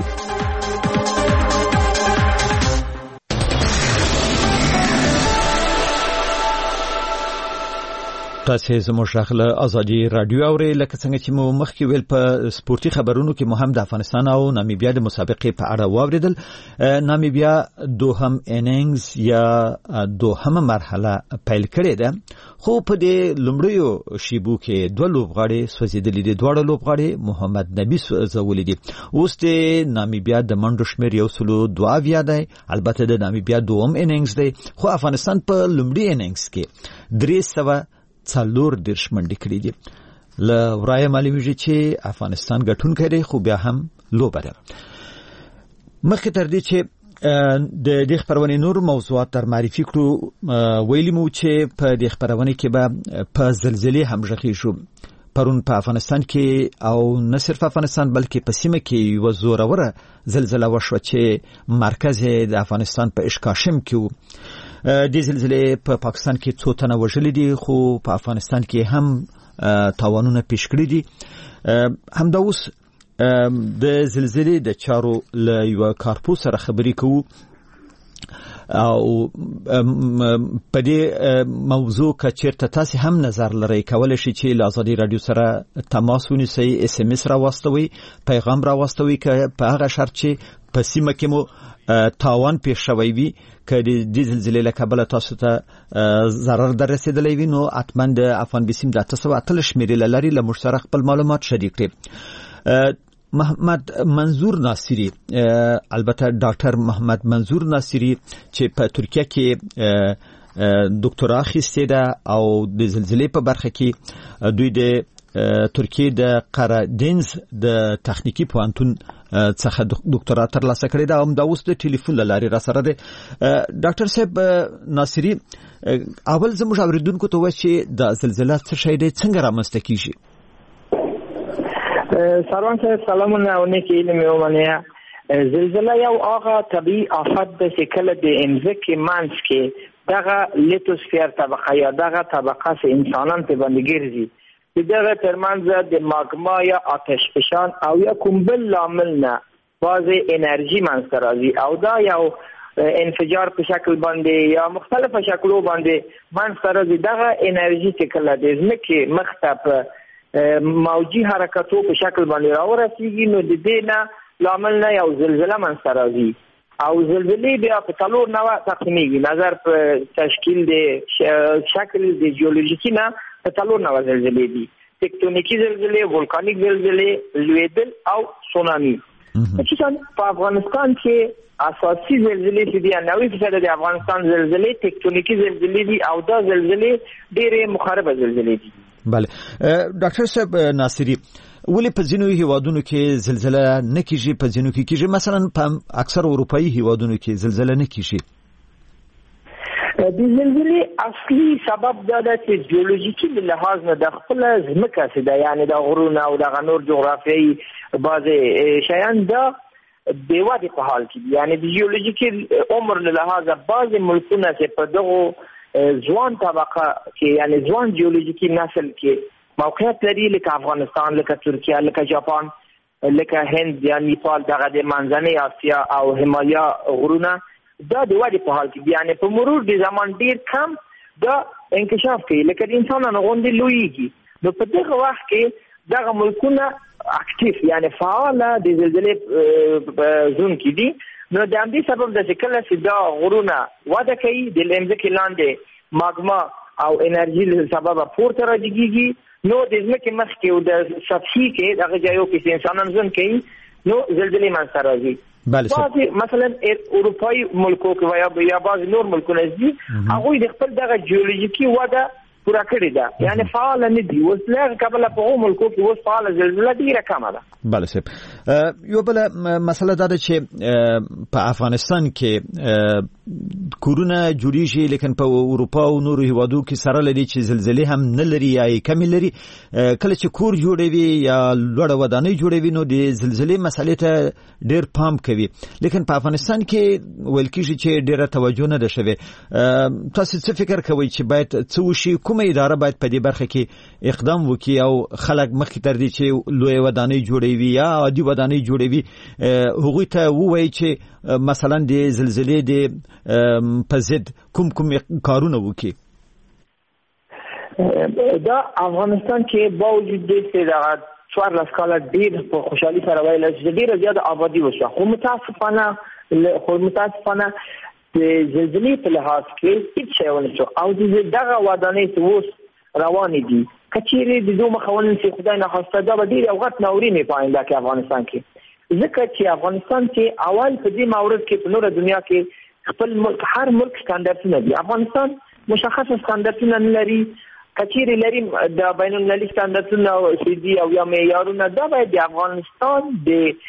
تاسو زموږ شغله ازادي رادیو اوري لکه څنګه چې مو مخکې ویل په سپورتي خبرونو کې مهم د افغانستان او نامیبیا د مسابقې په اړه واوریدل. نامیبیا دوهم اننګز یا دوهمه مرحله پیل کړې ده، خو په دې لومړیو شیبو کې دوه لوبغاړي سوځېدلي دي. دواړه لوبغاړي محمد نبی زولي دي. اوس د نامیبیا د منډو شمیر 102 دی، البته د نامیبیا دوهم اننګز دی، خو افغانستان په لومړي اننګز کې 340 منډې کړې دي. له ورایه معلومیږي چې افغانستان ګټونکی دی، خو بیا هم لوبه ده. مخکې تر دې چې د دې خبرونې نور موضوعات در معرفي کړو، ویلي مو چې په دې خبرونې کې به په زلزلې هم غږیږو. پرون په افغانستان کې او نه صرف افغانستان بلکې په سیمه کې یو زوروره زلزلہ وشوه چې مرکز د افغانستان په اشکاشم کې و. د زلزلې په پاکستان کې څو تنه وژلي دي، خو په افغانستان کې هم تاوانونه پیښ کړي دي. همدا اوس د زلزلې د چارو له یو کارپو سره خبرې کوو او په دې موضوع کې چیرته تاسو هم نظر لرئ کولای شئ چې له ازادي رادیو سره تماس ونیسئ، اس ام اس راوستوي، پیغام راوستوي که په هغه شرط چې په سیمه کې مو تاوان پیښ شوی وي، که د زلزلې له کبله تاسو ته ضرر در رسیدلی وي، نو حتما د افغان بیسیم د 808 شمیرې له لارې له موږ سره خپل معلومات شریک کړئ. محمد منظور ناصری، البته ډاکټر محمد منظور ناصری چې په ترکیه کې دکتورا اخیستې ده او د زلزلې په برخه کې دوی د ترکیه د قرادینز د تخنیکی پوهنتون څخه دکتورا ترلاسه کړې ده. هم دا اوس د ټلیفون له لارې را سره ده. ډاکټر صاحب ناصری، اول زموږ اوریدونکو ته وایي چې د زلزلې څه شی دی، څنګه رامنځته کیږي؟ سروان صاحب سلامونه او نیکی علم ومنه. زلزلہ یو هغه طبيعي آفت ده چې کله د ځمکې منځ کې دغه لیتوسفیر طبقه یا دغه طبقه سه انسانان ته باندې ګرځي، دغه ترمنځ د ماګما یا آتش فشان او یا کوم بل لامل نه باز انرژي منځ راځي او دا یو انفجار په شکل باندې یا مختلفه شکلو باندې منځ راځي. دغه انرژي چې کله د ځمکې مخته موجي حرکتو په شکل باندې راورسیږي، نو د دې نه لامل نه یو زلزلہ منځ راځي او زلزلې بیا په څلور نوع تقسیمیږي. نظر په تشکیل د شکل د جیولوژیکي نه په څلور نوع زلزلې دي: تکتونیکی زلزلې، ولکانیک زلزلې، لویدل او سونامي. چې په افغانستان کې اساسي زلزلې چې دي 90% د افغانستان زلزلې تکتونیکی زلزلې دي او دا زلزلې ډېرې مخربه زلزلې دي. بله ډاکټر صاحب ناصری، ولې په ځینو هیوادونو کې زلزلہ نه کیږي، په ځینو کې کیږي؟ مثلا په اکثر اروپایي هیوادونو کې زلزلہ نه کیږي. د زلزلې اصلي سبب دا ده چې جیولوژیکي لحاظ نه د خپل ځمکه څخه ده، یعنی د غرونو او د نور جغرافیایي بعضې شیان دا د ودې په حال کې، یعنی د جیولوژیکي عمر له لحاظه بعضې ملکونه چې په دغو ځوان طبقه کې یعنی ځوان جیولوژیکي نسل کې موقعیت لري، لکه افغانستان، لکه ترکیه، لکه جاپان، لکه هند یا نیپال، دغه د منځنۍ اسیا او هیمالیا غرونه دا د ودې په حال کې، یعنی په مرور د زمان ډیر کم دا انکشاف کوي، لکه د انسانانو غوندې لویږي. نو په دغه وخت کې دغه ملکونه اکټیف یعنی فعال د زلزلې زون کې دي. نو د همدې سبب د چې کله چې دا غرونه وده کوي د ځمکې لاندې ماګما او انرژي له سببه پورته راجګیږي، نو د ځمکې مخ کې او د سطحي کې دغه ځایو کې چې انسانان ژوند کوي نو زلزلې منځته راځي. بعضې مثلا اروپایي ملکو کې یا بعضې نور ملکونه دي هغوی د خپل دغه جیولوژیکي وده پوره کړې ده، یعنی فعال نه دي. اوس له هغه کبله په هغو ملکو کې اوس فعاله زلزله ډېره کمه ده. بله صاحب، یو بله مسله دا ده چې په افغانستان کې کورونه جوړیږي، لیکن په اروپا او نورو هیوادو کې سره لري چې زلزلې هم نه لري یا یې کمې لري. کله چې کور جوړوي یا لوړه ودانۍ جوړوي نو د زلزلې مسلې ته ډېر پام کوي، لیکن په افغانستان کې ویل کېږي چې ډېره توجه نه ده شوې. تاسو څه فکر کوئ چې باید څه وشي؟ کومه اداره باید په دې برخه کې اقدام وکړي او خلک مخکې تر دې چې لوی ودانۍ جوړوي یا عادي ودانۍ جوړوي هغوی ته ووایي چې مثلا د زلزلې د په ضد کوم کارونه وکړي؟ دا افغانستان کې با وجود دې چې دا 14 کال ډېر په خوشحالي سره ویل چې ډېر زیات آبادی وشو خو متاسفانه د زلزلې په لحاظ کې هیڅ شی ونه شو او دغه ودانۍ چې اوس روانې دي کچېرې د دوه مخاون چې خدای نه خواسته دا به ډېر وخت ناورینې په آینده کې افغانستان کې ځکه چې افغانستان کې اول په دې مورد کې په نوره دنیا کې خپل ملک هر ملک ستاندرډونه دي افغانستان مشخص ستاندرډونه نه لري کچېرې لري د بین المللي ستاندرډونه او سیدي او یا معیارونه دا باید د افغانستان د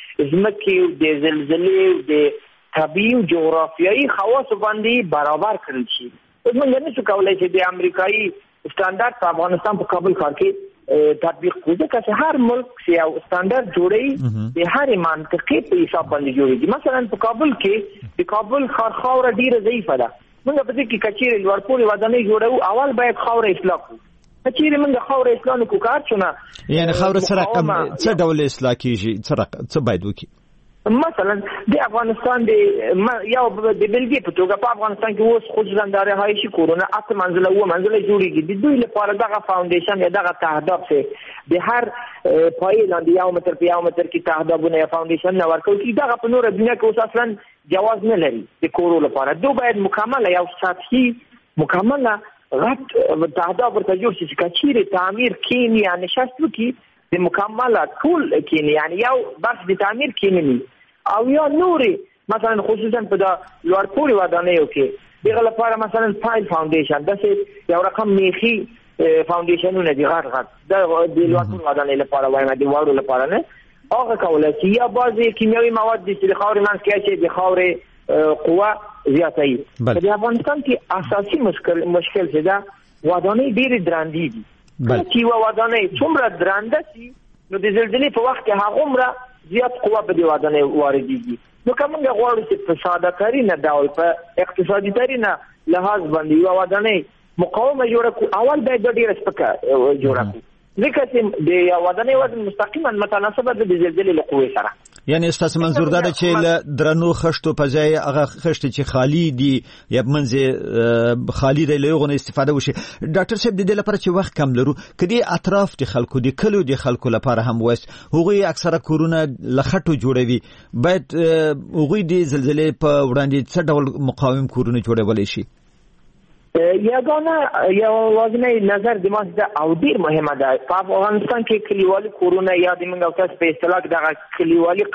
ځمکې د زلزلې د طبيعي او جغرافیایي خواص باندې برابر کړل شي موږ نه شو کولای چې د امریکایي ستاندرد په افغانستان په کابل ښار کې تطبیق کړو ځکه چې هر ملک یو ستاندرد جوړي د هر منطقې په حساب باندې جوړيږي مثلا په کابل کې د کابل ښار خاوره ډیره ضعیفه ده موږ په دې کې کچېرې لوړپوړي ودانۍ جوړو اول باید خاوره اصلاح کړو کچېرې موږ خاوره اصلاح نکو کار چونه یعنی خاوره سره څه ډول اصلاح کیږي څه باید وکړي مثلا د افغانستان د یو د بلګي په توګه په افغانستان کې اوس خصوصا د رهایشي کورونه اته منزله و منزله جوړیږي د دوی لپاره دغه فاونډیشن یا دغه تهداب چې د هر پای لاندې یو متر په یو متر کې تهدابونه یا فاونډیشن نه ورکول کی دغه په نور دنیا کې اوس اصلا جواز نه لري د کورو لپاره دوی باید مکمل یو سطحي مکمل غټ تهداب ورته جوړ شي چې کچېرې تعمیر کینی یا نشست وکړي د مکمل ټول کینی یعنی یو بس د تعمیر کینی او یا نوري مثلا خصوصا په د لوړپوړي ودانیو کې دغه لپاره مثلا فایل فاونډیشن داسې یو رقم میخي فاونډیشنونه دي غټ د لوړپوړي ودانیو لپاره وایم د وړو لپاره نه هغه کولای شي یا بعضي کیمیاوي مواد د خاورې منځ کې چې د خاورې قوه زیاتوي په افغانستان کې اساسي مشکل څه ده ودانۍ ډېرې درندې دي چې ودانۍ څومره درنده شي نو د زلزلې په وخت کې هغومره زیات قوه به دی ودانۍ واردېږي نو که موږ غواړو چې په ساده کارینه ډول په اقتصادي ترینه لحاظ باندې یو ودانۍ مقاومه جوړه کړو اول باید ډېره سپکه جوړه کړو ځکه چې د یو ودانۍ وزن مستقیما متناسبه ده د زلزلې له قوې سره یعنی ستاسو منظور دا چې له درنو خښتو په ځای هغه خښت چې خالی دي یا منځه خالی دی له غو استفاده وشي ډاکټر صاحب د دې لپاره چې وخت کم لرو کدي اطراف د خلکو د کلو د خلکو لپاره هم وس هغه اکثره کورونه لخټو جوړوي باید هغه د زلزلې په وړاندې څه ډول مقاوم کورونه جوړول شي یاګانه یو وزنه نظر د ماسه او ډیر مهمه ده په افغانستان کې کلیوالي کورونه یا د موږ او تاسو په اصطلاح دغه کلیوالي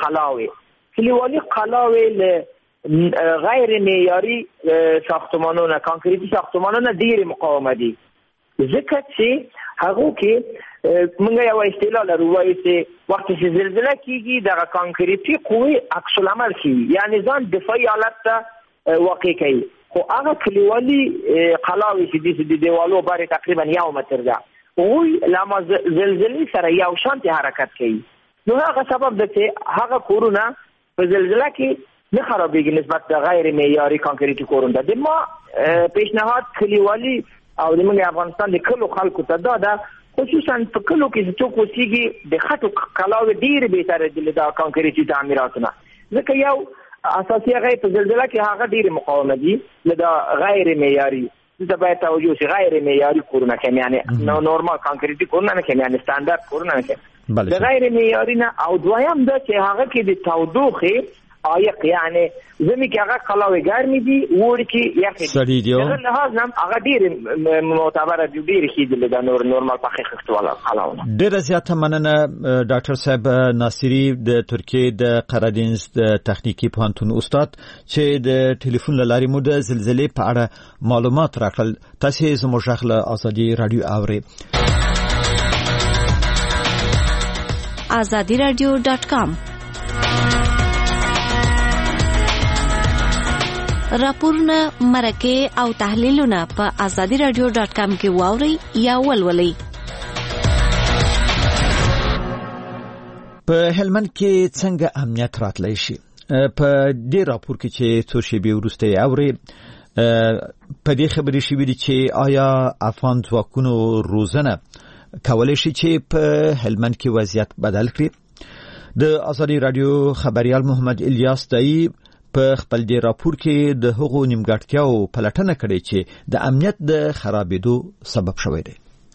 قلاوي له غیر معیاري ساختمانونه کانکریټي ساختمانونه ډیر مقاومه دي ځکه چې هغه کې موږ یو اصطلاح لرو وایي چې وخت چې زلزلہ کیږي دغه کانکریټي قوي عکس العمل شي یعنی ځان دفاعي حالت ته واقع کوي خو هغه کلیوالي قلاوي چې د دیوالو باره تقریبا 1 متر ده وی لما زلزلې سره یو شانتي حرکت کوي نو هغه سبب ده چې هغه کورونه په زلزلہ کې نه خرابېږي نسبت د غیر معیاري کانکریټي کورونو ته د ما پیشنهاد کلیوالي او د موږ افغانستان د کلو خلکو ته دا خصوصا په کلو کې چې څوک اوسېږي د خټو قلاوي ډېر بهتره دي له کانکریټي تعمیراتونه ځکه یو اساسي هغه په زلزلہ کې هغه ډېر مقاومه دي له غیر معیاري د باید توجه شي غیر معیاري کورونه کې یعنی نورمال کانکریټي کورونه نه کې یعنی سټانډرډ کورونه نه کې د غیر معیاري نه او دویم دا چې هغه کې د تودوخه عایق یعنی زمي کې هغه قلاوي ګرمي دي وړ کې یخي هغه لحاظ هم هغه ډېر معتبر دي ډېر خېد له نورمال په حقیقت ولا قلاونه ډېر زیاته مننه ډاکټر صاحب ناصری د ترکیه د قرادینز د تخنیکی پوهنتون استاد چې د ټلیفون لارې مو د زلزلې په اړه معلومات راکړل تاسو زموږ غږ ازادي رادیو اوري azadiradio.com راپورونه مرکه او تحلیلونه په azadiradio.com کې واوري یا ولولئ. په هلمند کې څنګه امنیت راتلی شي؟ په دې راپور کې چې څو شېبې وروسته یې اوري په دې خبرې شوي دي چې آیا افغان ځواکونو روزنه کولی شي چې په هلمند کې وضعیت بدل کړي؟ د ازادي رادیو خبریال محمد الیاس دایی په خپل دی راپور کې د هغو نیمګړتیاو پلټنه کړې چې د امنیت د خرابېدو سبب شوی دی.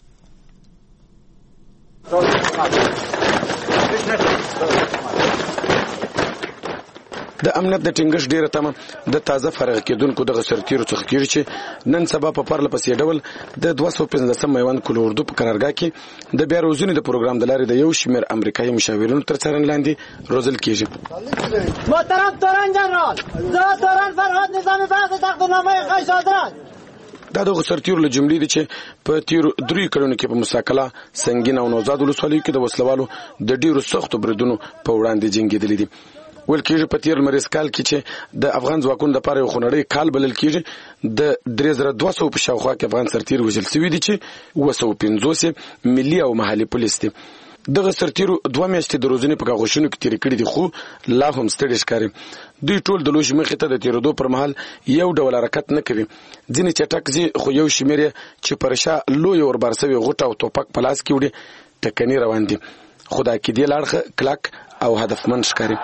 د امنیت د ټینګښت ډیره تمه د تازه فرغ کېدونکو د سرتیرو څخه کېږي چې نن سبا په پرله پسې ډول د 215 میوند کلو اردو په قرارګاه کې د بیا روزنې د پروګرام د لارې د یو شمېر امریکایي مشاورینو تر څارنې لاندې روزل کېږي. محترم تورن جنرال، زه تورن فرهاد نظامی بخش تقدیرنامه خواهش حاضرم. دا د سرتیرو له جملې دي چې په تیرو 3 کلونو کې په مساکله سنگین او نوزاد ولسوالیو کې د وسلوالو د ډیرو سختو بریدونو په وړاندې جنګېدلي دي. ول کېږي په تیر لمریز کال کې چې د افغان ځواکونو د پاره یو خونړی کال بلل کېږي د 3200 په شاوخوا کې افغان سرتیر وژل شوي دي چې 250 ملي او محلي پولیس دي. دغه سرتیرو 2 میاشتې د روزنې په غوښنو کې تیر کړي دي خو لا هم ستړي ښکاري. دوی ټول د لوش مخې ته د تیرودو پر مهال یو ډول حرکت نه کوي. ځینې چټک ځي خو یو شمېر چې پرشا لوی وربارسوي غوټه او توپک په لاس کې وړي ټکني روان دي. خدا کې دی لاړخه کلک او هدفمند ښکاري.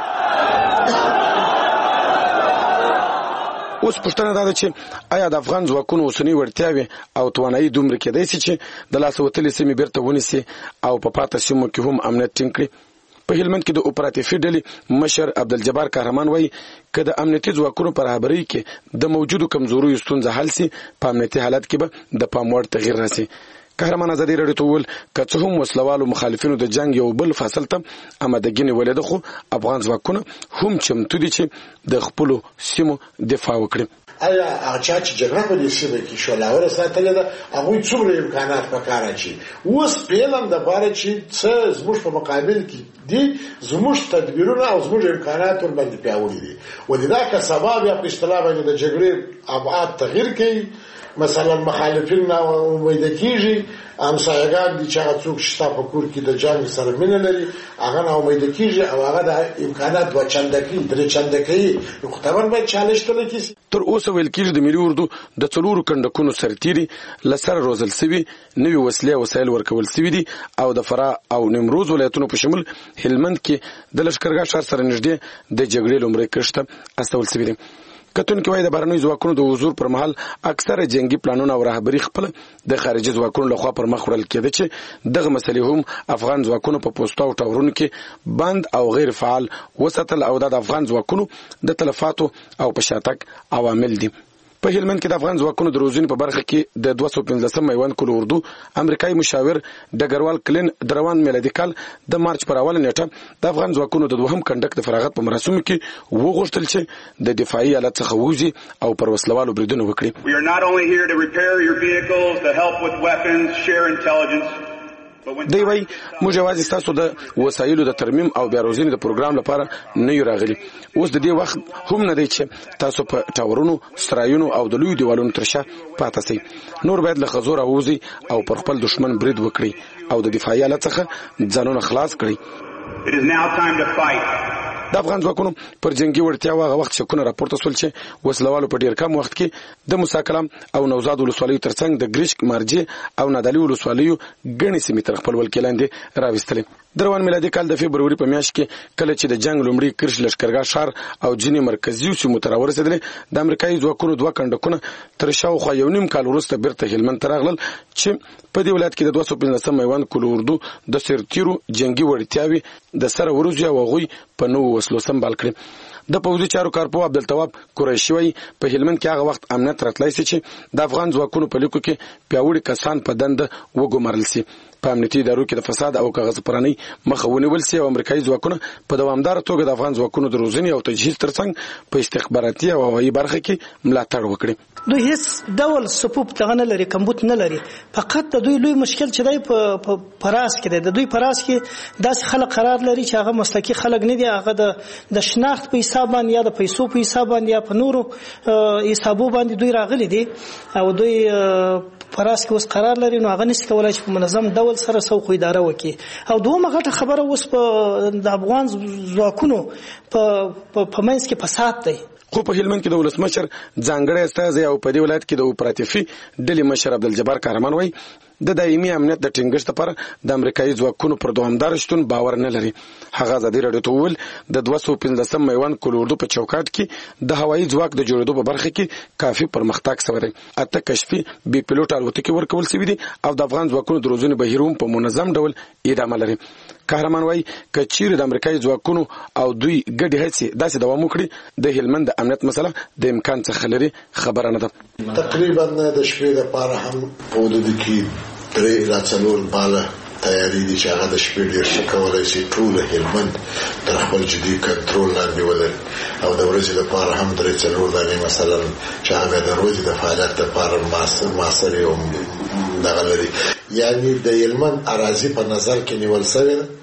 اوس پوښتنه دا ده چې آیا د افغان ځواکونو اوسنۍ وړتیاوې او توانایي دومره کېدای شي چې د لاس وتلې سیمې بیرته ونیسي او په پاته سیمو کې هم امنیت ټینګ کړي؟ په هلمند کې د اپراتیفي ډلې مشر عبدالجبار قهرمان وایي که د امنیتي ځواکونو په رهبرۍ کې د موجودو کمزوریو ستونزه حل سي په امنیتي حالت کې به د پام وړ تغییر راسي. قهرمان ازادي راډیو ته وویل که څه هم وسلوالو مخالفینو د جنگ یو بل فصل ته آمادګي نیولې ده خو افغان ځواکونه هم چمتو دي چې د خپلو سیمو دفاع وکړي. آیا هغه چې جګړه په دې سیمه کې شولاور ساتلې ده هغوی څومره امکانات پکار اچي اوس پیلم د باره چې څه زموږ په مقابل کې دي زموږ تدبیرونه او زموږ امکانات ور باندې پیاوړي دي ولدا که سبب یا په اصطلاح باندې د جګړې ابعاد تغییر کوي مثلا مخالفین نه امید کیږي همسایگان دي چې هغه څوک شته په کور کې د جنگ سره مینه لري هغه نه امید کیږي او هغه د امکانات و چندکی درې چندکی نو خطر به چالش تل کیږي. تر اوسه ویل کېږي د ملي اردو د 4 کندکونو سرتیري لسر روزل سوي نوې وسلې او وسایل ورکول سوي دي او د فرا او نیمروز ولایتونو په شمول هلمند کې د لشکرګاه ښار سره نږدې د جګړې لومړی کښته استول سوي دي. کتونکو وایي د بهرنیو ځواکونو د حضور پر مهال اکثره جنگي پلانونه او رهبري خپل د خارجي ځواکونو لخوا پر مخ وړل کېده چې دغه مسلې هم افغان ځواکونو په پوسټو او ټاورونو کې بند او غیر فعال وساتل او د افغان ځواکونو د تلفاتو او په شاتګ عوامل دي. په هلمند کې د افغان ځواکونو د روزنې په برخه کې د 215 میوند کلو اردو امریکایي مشاور ډګروال کلین د روان میلادي کال د مارچ پر اوله نیټه د افغان ځواکونو د دوهم کندک د فراغت په مراسمو کې وغوښتل چې د دفاعي آلات څخه ووځي او پر وسلوالو بریدونه وکړي. We are not only here to repair your vehicles, to help with weapons, share intelligence. دی وای موږ یوازې تاسو د وسایلو د ترمیم او بیا روزنې د پروګرام لپاره نه یو راغلي. اوس د دې وخت هم نه دی چې تاسو په ټاورونو سرایونو او د لوی دیوالونو ترشا پاتې سئ. نور باید له خزور اوځي او پر خپل دشمن برید وکړي او د دفاعي آلات څخه ځانونه خلاص کړي. It is now time to fight. د افغان ځواکونو پر جنگي وړتیا هغه وخت شکونه راپورته سول چې وسلوالو په ډیر کم وخت کې د موسی او نوزاد ولسوالیو ترڅنګ د ګریشک مارجې او نادالي ولسوالیو ګڼې سیمې تر خپل ولکې لاندې راوستلې. د روان میلادي کال د فبروري په میاشت کې کله چې د جنگ لومړی کرش لشکرګاه ښار او ځینې مرکزي سیمو ته راورسېدل د امریکایي ځواکونو 2 کندکونه تر شاوخوا 1.5 کال وروسته بیرته هلمند ته راغلل چې په دې ولایت کې د 215 میوند کلو اردو د سرتیرو جنگي وړتیاوې د سره ورځي او غوي په نو وسلو سمبال کړي. د پوځي چارو کارپو عبدالتواب قریشي وایي په هلمند کې هغه وخت امنیت راتلای شي چې د افغان ځواکونو په لیکو کې پیاوړي کسان په دنده وګمارل شي. په امنیتي ادارو کې د فساد او کاغذ پرانی مخه ونیول شي او امریکایي ځواکونه په دوامدار توګه د افغان ځواکونو د روزنې او تجهیز ترڅنګ په استخباراتي او هوایي برخه کې ملاتړ وکړي. دوی هیڅ ډول صفوف دغه نه لري کمبود نه لري فقط د دوی لوی مشکل چې دی په پراس کې دی. د دوی پراس کې داسې خلک قرار لري چې هغه مسلکي خلک نه دي هغه د شناخت په حساب باندې یا د پیسو په حساب باندې یا په نورو حسابو باندې دوی راغلي دي او دوی پراس کې اوس قرار لري نو هغه نشي کولای چې په منظم ډول سره سوق اداره وکړي. او دومره غټه خبره اوس په د افغان ځواکونو په منځ کې فساد دی. خو په هلمند کې د ولسمشر ځانګړی استازی او په دې ولایت کې د اپراتیفي ډلې مشر عبدالجبار قهرمان وایي د دایمي امنیت د ټینګښت لپاره د امریکایي ځواکونو پر دوامدار شتون باور نه لري. هغه ازادي راډیو ته وویل د 215 میوان کولوردو په چوکاټ کې د هوایي ځواک د جوړېدو په برخه کې کافي پرمختګ شوی دی. 8 کشفي بي پیلوټ الوتکې ورکول شوې دي او د افغان ځواکونو د روزنې بهیر هم په منظم ډول ادامه لري. قهرمان وایي که چیرې د امریکایي ځواکونو او دوی ګډې هڅې داسې دوام وکړي د هلمند د امنیت مسله د امکان څخه لري خبره نه ده. تقریبا د شپې لپاره هم په ودود کې 3 إلى 4 باله تیاری دي چې هغه د شپې ډېر ښه کولی شي ټول هلمند تر خپل جدي کنټرول لاندې ولري او د ورځې لپاره هم 3-4 دانې مثلا چې هغه د ورځې د فعالیت لپاره معاصرې هم دغه لري. یعنی د هلمند اراضي په نظر کې نیول شوې ده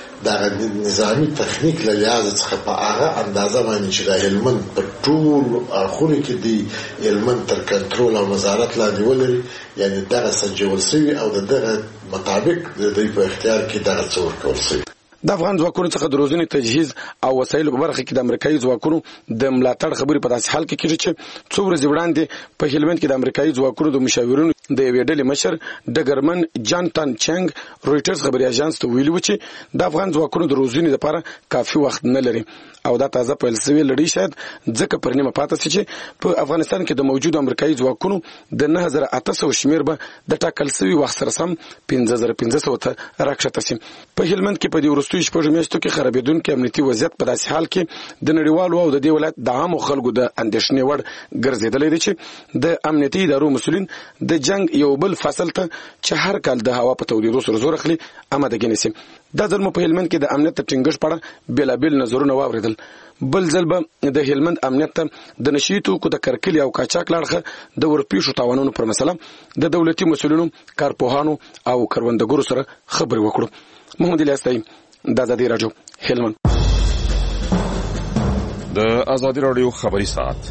د نظامی تخنیک له لحاظ څخه په هغه اندازه باندې چې د هلمند په ټول اخرو کې دی هلمند تر کنټرول او نظارت لاندې ولري. یعنی دغه سنجول شوي او دغه مطابق د دوی په اختیار کې دغه څه ورکول شوي. د افغان ځواکونو څخه د روزنې تجهیز او وسایلو په برخه کې د امریکایي ځواکونو د ملاتړ خبرې په داسې حال کې کېږي چې څو ورځې وړاندې په هلمند کې د امریکایي ځواکونو د مشاورینو د یوې ډلې مشر ډګرمن جانتن چنګ رويټرز خبري اژانس ته ویلي و چې د افغان ځواکونو د روزنې لپاره کافي وخت نه لري او دا تازه پیل شوی لړۍ شاید ځکه پر نیمه پاتې شي چې په افغانستان کې د موجود امریکایي ځواکونو د 9800 شمیر به د ټاکل شوی وخت سره سم 5500 ته راکښته شي. په هلمند کې په دې وروستیو شپږ میاشتو کې خرابېدونکي امنیتي وضعیت په داسې حال کې د نړیوالو او د دې ولایت د عامو خلکو د اندېښنې وړ ګرځېدلی دی چې د امنیتي ادارو مسؤلین د جنگ یو بل فصل ته چې هر کال د هوا په تودېدو سره زور اخلي آمادګي نیسي. دا ځل مو په هلمند کې د امنیت د ټینګښت په اړه بېلابېل نظرونه واورېدل. بل ځل به د هلمند امنیت ته د نشي توکو د کرکلې او قاچاق لاړخه د ورپېښو تاوانونو پر مسله د دولتي مسؤلینو کارپوهانو او کروندګرو سره خبرې وکړو. محمد الیاس د ازادي راډیو هلمند. د ازادي راډیو خبري ساعت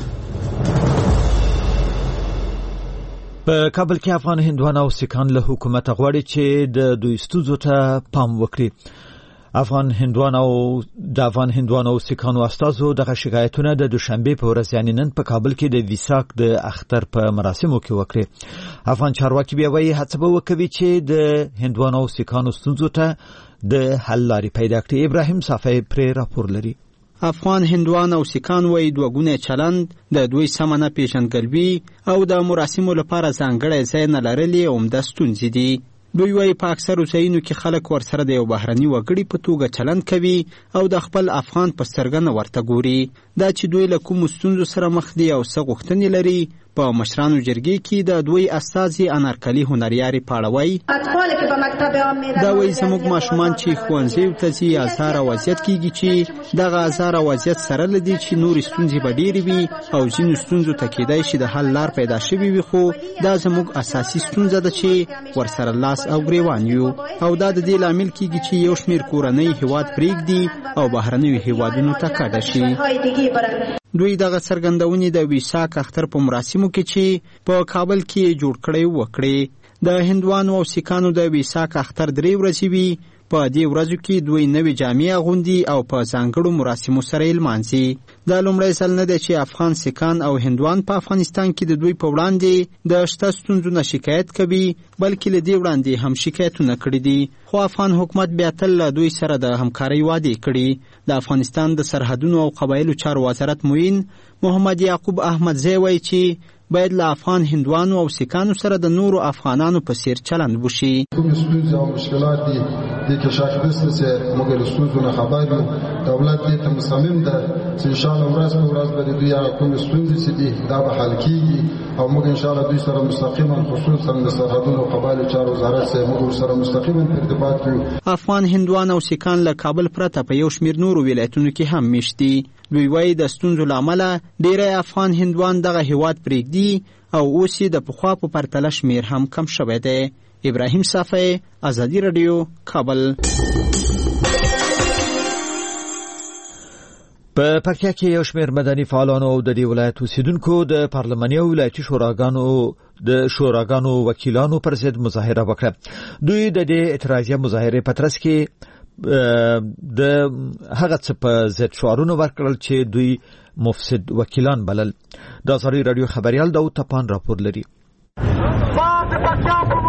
په کابل کې افغان هندوان او سیکان له حکومت غواړي چې د دوی ستونزو ته پام وکړي. افغان هندوان او سیکانو استازو دغه شکایتونه د دوشنبه په ورځ یعنی نن په کابل کې د ویساک د اختر په مراسمو کې وکړي. افغان چارواکي بیا وایي هڅه به وکوي چې د هندوان او سیکانو ستونزو ته د حل لارې پیدا کړي. ابراهیم صافی پرې راپور لري. افغان هندوان او سیکان وایي دوه ګونی چلند د دوی سمه نه پیژندګلوي او د مراسمو لپاره ځانګړی ځای نه لرلې عمده ستونزې دي. دوی وایي په اکثرو ځایونو کې خلک ورسره د یو بهرني وګړي په توګه چلند کوي او د خپل افغان په سترګه نه ورته ګوري. دا چې دوی له کومو ستونزو سره مخ دي او څه غوښتنې لري په مشرانو جرګې کې د دوی استازي انارکلي هنریاري پاړوي. دا وایي زموږ ماشومان چې ښوونځیو ته ځي ازار وضعیت کېږي چې دغه ازار وضعیت سره لدی چې نورې ستونزې به ډېرې وي او ځینو ستونزو ته کېدای شي د حل لار پیدا شوي وي خو دا زموږ اساسي ستونزه ده چې ورسره لاس او ګریوان یو او دا د دې لامل کېږي چې یو شمېر کورنۍ هېواد پرېږدي او بهرنیو هېوادونو ته کډه شي. دوی دغه څرګندونې د ویساک اختر په مراسمو کې چې په کابل کې جوړ کړی وکړي. د هندوانو او سیکانو د ویساک اختر 3 ورځې وي. په دې ورځو کې دوی نوې جامې اغوندي او په ځانګړو مراسمو سره یې لمانځي. دا لومړی ځل نه دی چې افغان سیکان او هندوان په افغانستان کې د دوی په وړاندې د شته ستونزو نه شکایت کوي بلکې له دې وړاندې هم شکایتونه کړي دي خو افغان حکومت بیا تل له دوی سره د همکارۍ وعدې کړي. د افغانستان د سرحدونو او قبایلو چارو وزارت معین محمد یعقوب احمدزی وایي چې باید له افغان هندوانو او سیکانو سره د نورو افغانانو په څیر چلند وشي. کوم ستونزې او مشکلات دي د کې شاکرست چې موږ له ستونزو نه خبر یو. دولت دې ته مصمم ده چې ان شاء الله ورځ په ورځ به دوی کوم ستونزې چې دي دا به حل کیږي او موږ ان شاء الله دوی سره مستقیما خصوصا د سرحدونو او قبایلو چارو وزارت سره موږ سره مستقیما په ارتباط یو. افغان هندوان او سیکان له کابل پرته په یو شمېر نورو ولایتونو کې هم میشتي. دوی وایي د ستونزو له امله ډیری افغان هندوان دغه هیواد پرېږدي او اوس یې د پخوا په پرتله شمېر هم کم شوی دی. ابراهیم صافی ازادي راډیو کابل. په پکتیا کې یو شمېر مدني فعالانو او د دې ولایت اوسیدونکو د پارلماني او ولایتي شوراګانو وکیلانو پر ضد مظاهره وکړه. دوی د دې اعتراضیه مظاهرې په ترڅ کې د هغه څه په ضد شعارونه ورکړل چې دوی مفسد وکیلان بلل. د ازادي راډیو خبريال داود تپان راپور لري.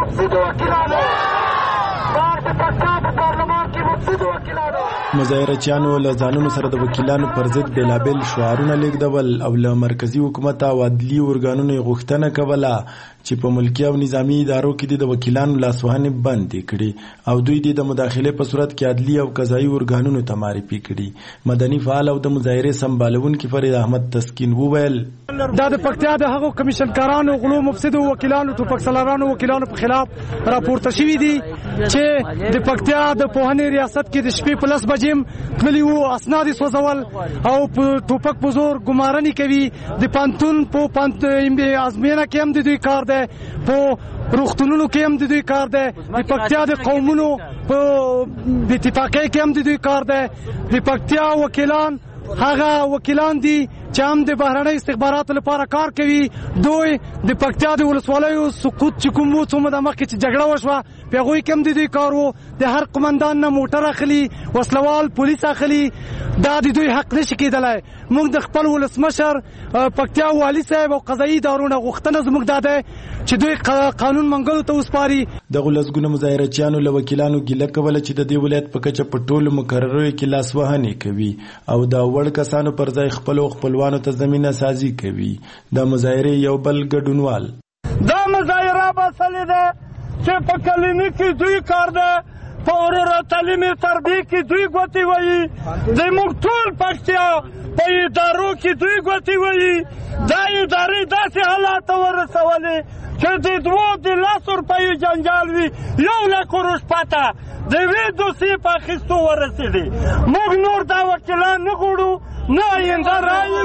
وکیلانو بار د پښتنو په پارلمان کې مفسد وکیلانو. مظاهرچیانو له ځانونو سره د وکیلانو پر ضد بېلابېل شعارونه لیږدول او له مرکزي حکومت او عدلي ارګانونو یې غوښتنه کوله چې په ملکي او نظامي ادارو کې د وکیلانو لاسوهنې بندې کړي او دوی د مداخلې په صورت کې عدلي او قضایي ارګانونو ته معرفي کړي. مدني فعال او د مظاهرې سمبالونکي فرید احمد تسکین وویل دا د پکتیا د هغو کمیشنکارانو غلو مفسدو وکیلانو ټوپک سالارانو وکیلانو په خلاف راپورته شوي دي چې د پکتیا د پوهنې ریاست کې د شپې په 10 بجې تللي وو اسناد سوځول او په ټوپک په زور ګمارنې کوي. د پانتون په ازمینه کې هم د دوی کار دی، په روغتونونو کې هم د دوی کار دی، د پکتیا د قومونو په اتفاقۍ کې هم د دوی کار دی. د پکتیا وکیلان هغه وکیلان دي چې هم د بهرنۍ استخباراتو لپاره کار کوي. دوی د پکتیا د ولسوالیو سقوط چې کوم وو څومره د مخکې چې جګړه وشوه په هغوی کې هم د دوی کار وو. د هر قمندان نه موټر اخلي، وسلوال پولیس اخلي. دا د دوی حق نشي کېدلی. موږ د خپل ولسمشر پکتیا والي صاحب او قضایي ادارو غوښتنه زموږ دا ده چې دوی قانون منګلو ته وسپاري. دغه لسګونه مظاهرچیانو له وکیلانو ګیله کوله چې د دې ولایت په کچه په ټولو مقررو کې لاسوهنې کوي او د وړ کسانو پر ځای خپلوانو ته زمینه سازي کوي. د مظاهرې یو بل ګډونوال دا مظاهره بسلې ده چې په کلینیک کې دوی کار ده، په اورورا تعلیمي تربیه کې دوی ګوتې وایي، د موږ ټول پکتیا په ادارو کې دوی ګوتې وایي. دا ادارې داسې حالات ورسولې چې د 2 روپیو جنجال وي 1 لک وروش پاته د یوې دوسیې په اخیستو ورسېدې. موږ نور دا وکیلان نه غواړو، نه آینده رایې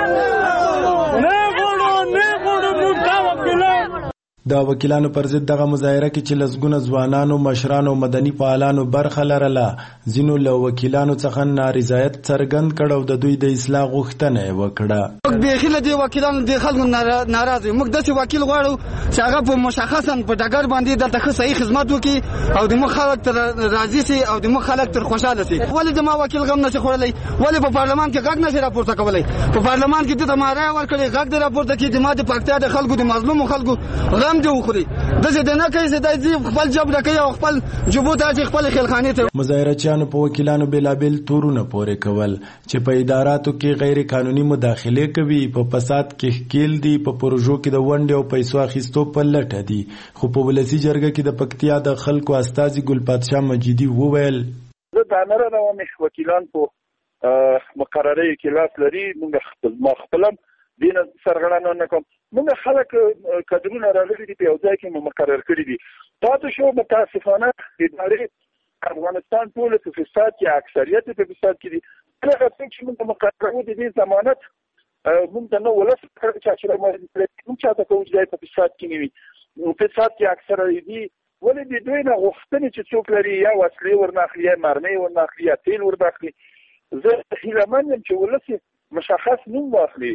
نه غواړو موږ دا وکیلان. د وکیلانو پر ضد دغه مظاهره کې چې لسګونه ځوانانو، مشرانو او مدني فعالانو برخه لرله، ځینو له وکیلانو څخه نارضایت څرګند کړ او د دوی د اصلاح غوښتنه یې وکړه. موږ بیخي له دې وکیلانو د خلکو ناراض یو. موږ داسې وکیل غواړو چې هغه په مشخصا په ډګر باندې دلته ښه صحیح خدمت وکړي او د موږ خلک تر راضي سي او د موږ خلک تر خوشحاله سي. ولې د ما وکیل غم نشي خوړلی؟ ولې په پارلمان کې غږ نشي راپورته کولی؟ په پارلمان کې دته ما رایه ورکړې غږ دې راپورته کړي د ما د پکتیا د خلکو د مظلومو خلکو غم دې وخوري. دغه د نه کوي چې د خپل جبر کوي او خپل جبوت اچي خپل خلخانه ته. مظاهرچیانو په وکیلانو بېلابېل تورونه پورې کول چې په اداراتو کې غیر قانوني مداخله کوي، په فساد کې ښکیل دي، په پروژو کې د ونډې او پیسو اخیستو په لټه دي. خو په ولسي جرګه کې د پکتیا د خلکو استازي ګل پادشاه مجیدي وویل دا نه راومه وکیلان په مقرره کې لاس لري. موږ خپلم دین سرغړانه نه کوم. موږ خلک کډرونه راغلي دي په یو ځای کې مقرر کړی دي. تاسو شو متاسفانه ادارې افغانستان ټول په فساد کې اکثریت په فساد کې دي. هغه څه چې موږ مقررو دي د ضمانت موږ د نو ولس چې موږ چاته کوم ځای په فساد کې نیوي. فساد کې اکثریت دي. ولې د دوی نه غوښتنې چې څوک لري یا وسلې ورناخلي یا مرمۍ ورناخلي یا تیل ورناخلي. زه هیلهمن یم چې ولس مشخص نوم واخلي.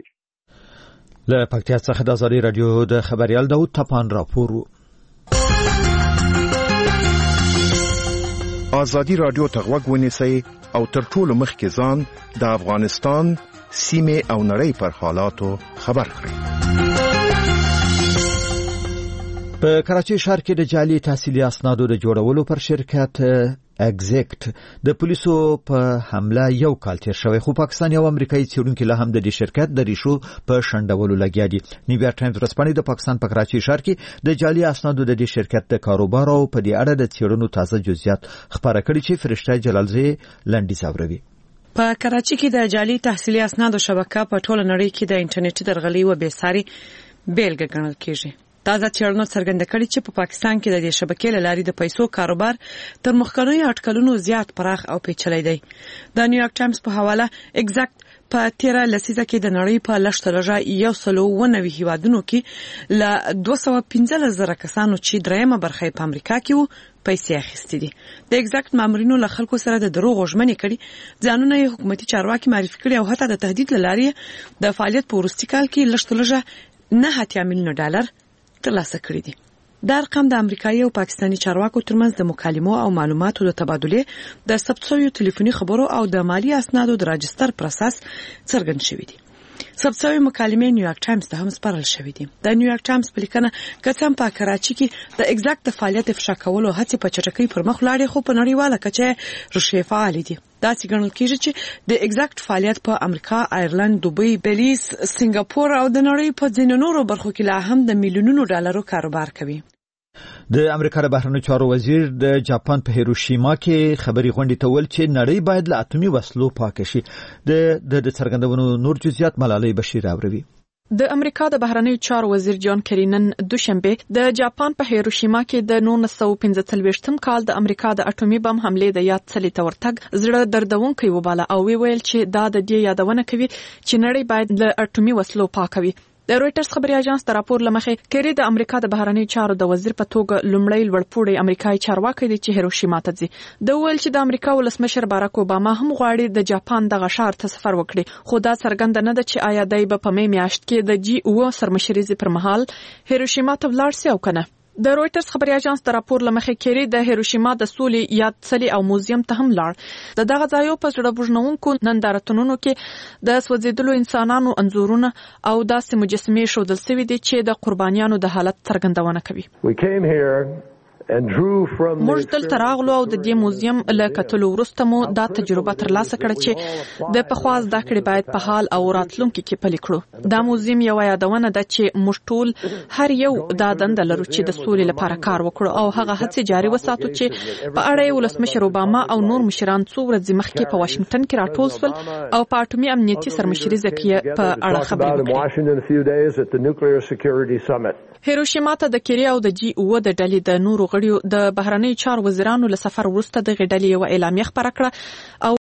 له پکتیا څخه د آزادي رادیو د خبريال داود تپان راپور. آزادي رادیو ته غوږ ونیسئ او تر ټولو مخکې ځان د افغانستان سیمې او نړۍ پر حالاتو خبر کړئ. په کراچۍ ښار کې د جعلي تحصیلي اسنادو د جوړولو پر شرکت اگزیکټ د پولیسو په حمله یو کال تیر شوی، خو پاکستان او امریکایي څېړونکي له هم د دې شرکت د ریښو په شنډولو لګیا دي. نیویارک ټایمز ورځپاڼې د پاکستان په کراچۍ ښار کې د جعلي اسنادو د دې شرکت د کاروبار او په دې اړه د څېړنو تازه جزئیات خبره کړي چې فرشته جلالزی لنډیز اوروي. په کراچۍ کې د جعلي تحصیلي اسنادو شبکه په ټوله نړۍ کې د انټرنیټي درغلۍ و بېساري بیلګه ګڼل کېږي. تازه څېړنو څرګنده کړې چې په پاکستان کې د دې شبکې له لارې د پیسو کاروبار تر مخکنیو اټکلونو زیات پراخ او پیچلی دی. د نیویارک ټایمز په حواله اگزیکټ په 13 لسیزه کې د نړۍ په لشتلجه 190 هیوادونو کې له 215,000 کسانو چې درېمه برخه په امریکا کې وو پیسې اخیستې دي. د اگزیکټ مامورینو له خلکو سره د دروغ ژمنې کړي، ځانونه یې حکومتي چارواکي معرفي کړي او حتی د تهدید له لارې د فعالیت په وروستي کال کې لشتلجه 9 ملیون ډالر ترلاسه کړی دي. دا رقم د امریکایي او پاکستاني چارواکو ترمنځ د مکالمو او معلوماتو د تبادلې د ثبت شویو ټلیفوني خبرو او د مالی اسنادو د راجستر پر اساس څرګند شوی دی. سبسوي مکالمې نیویارک ټایمز ته هم سپارل شوې دي. د نیویارک ټایمز په لیکنه قسم په کراچي کې د ایگزاکټ د فعالیت افشا کولو هڅې په چټکۍ پر مخ لاړې، خو په نړیواله کچه رشوه فعال دي. دا چې ګڼل کېږي چې د ایگزاکټ فعالیت په امریکا، آیرلند، دوبۍ، بلیز، سنگاپور او د نړۍ په ځینو نورو برخو کې لا هم د میلیونونو ډالرو کاروبار کوي. د امریکا د بهرنیو چارو وزیر د جاپان په هیروشیما کې خبري غونډې ته ویل چې نړۍ باید له اتومي وسلو پاک شي. د څرګندونو نور جزئیات ملالۍ بشیر اوري. د امریکا د بهرنیو چارو وزیر جان کری نن دوشنبه د جاپان په هیروشیما کې د 1945م کال د امریکا د اټومي بم حمله د یاد څلي تورتګ زړه دردونکي وباله او ویل چې دا د دې یادونه کوي چې نړۍ باید له اټومي وسلو پاکوي. د رويټرز خبري اژانس تر راپور لمخې کری د امریکا د بهرنیو چارو د وزیر په توګه لومړی لوړپوړی امریکایي چارواکي دی چې هیروشیما ته ځي. د ویل چې د امریکا ولسمشر باراک اوباما هم غواړي د جاپان د غشار ته سفر وکړي، خو دا څرګند نه ده چې آیا دای په مې میاشت کې د جی او سرمشريزي پر مهال هیروشیما ته ولاړ سي او کنه. د رويټرز خبري اژانس تر راپور لمخې کری د هیروشیما د سولې یاد څلي او موزیم ته هم لاړ. دغه ځایو په زړه بوجنونکو نندارتونونو کې د سوځیدلو انسانانو انځورونه او داسې مجسمې شودل سوي دي چې د قربانیانو د حالت څرګندونه کوي. موږ دلته راغلو او د دې موزیم له کتلو وروسته مو دا تجربه ترلاسه کړه چې د پخوا زده کړې باید په حال او راتلونکي کې پلي کړو. دا موزیم یو یادونه ده چې موږ ټول هر یو دا دنده لرو چې د سولې لپاره کار وکړو او هغه هڅې جاري وساتو چې په اړه ولسمشر اوباما او نور مشران څو ورځې مخکې په واشنگټن کې راټول شول او په اټومي امنیتي سرمشريزه کې په اړه خبرې وکړې. هیروشیما ته د کری او د جی او د ډلې د نورو غړیو د بهرنیو چارو وزیرانو له سفر وروسته د غډلې یو اعلامیه خبره کړه او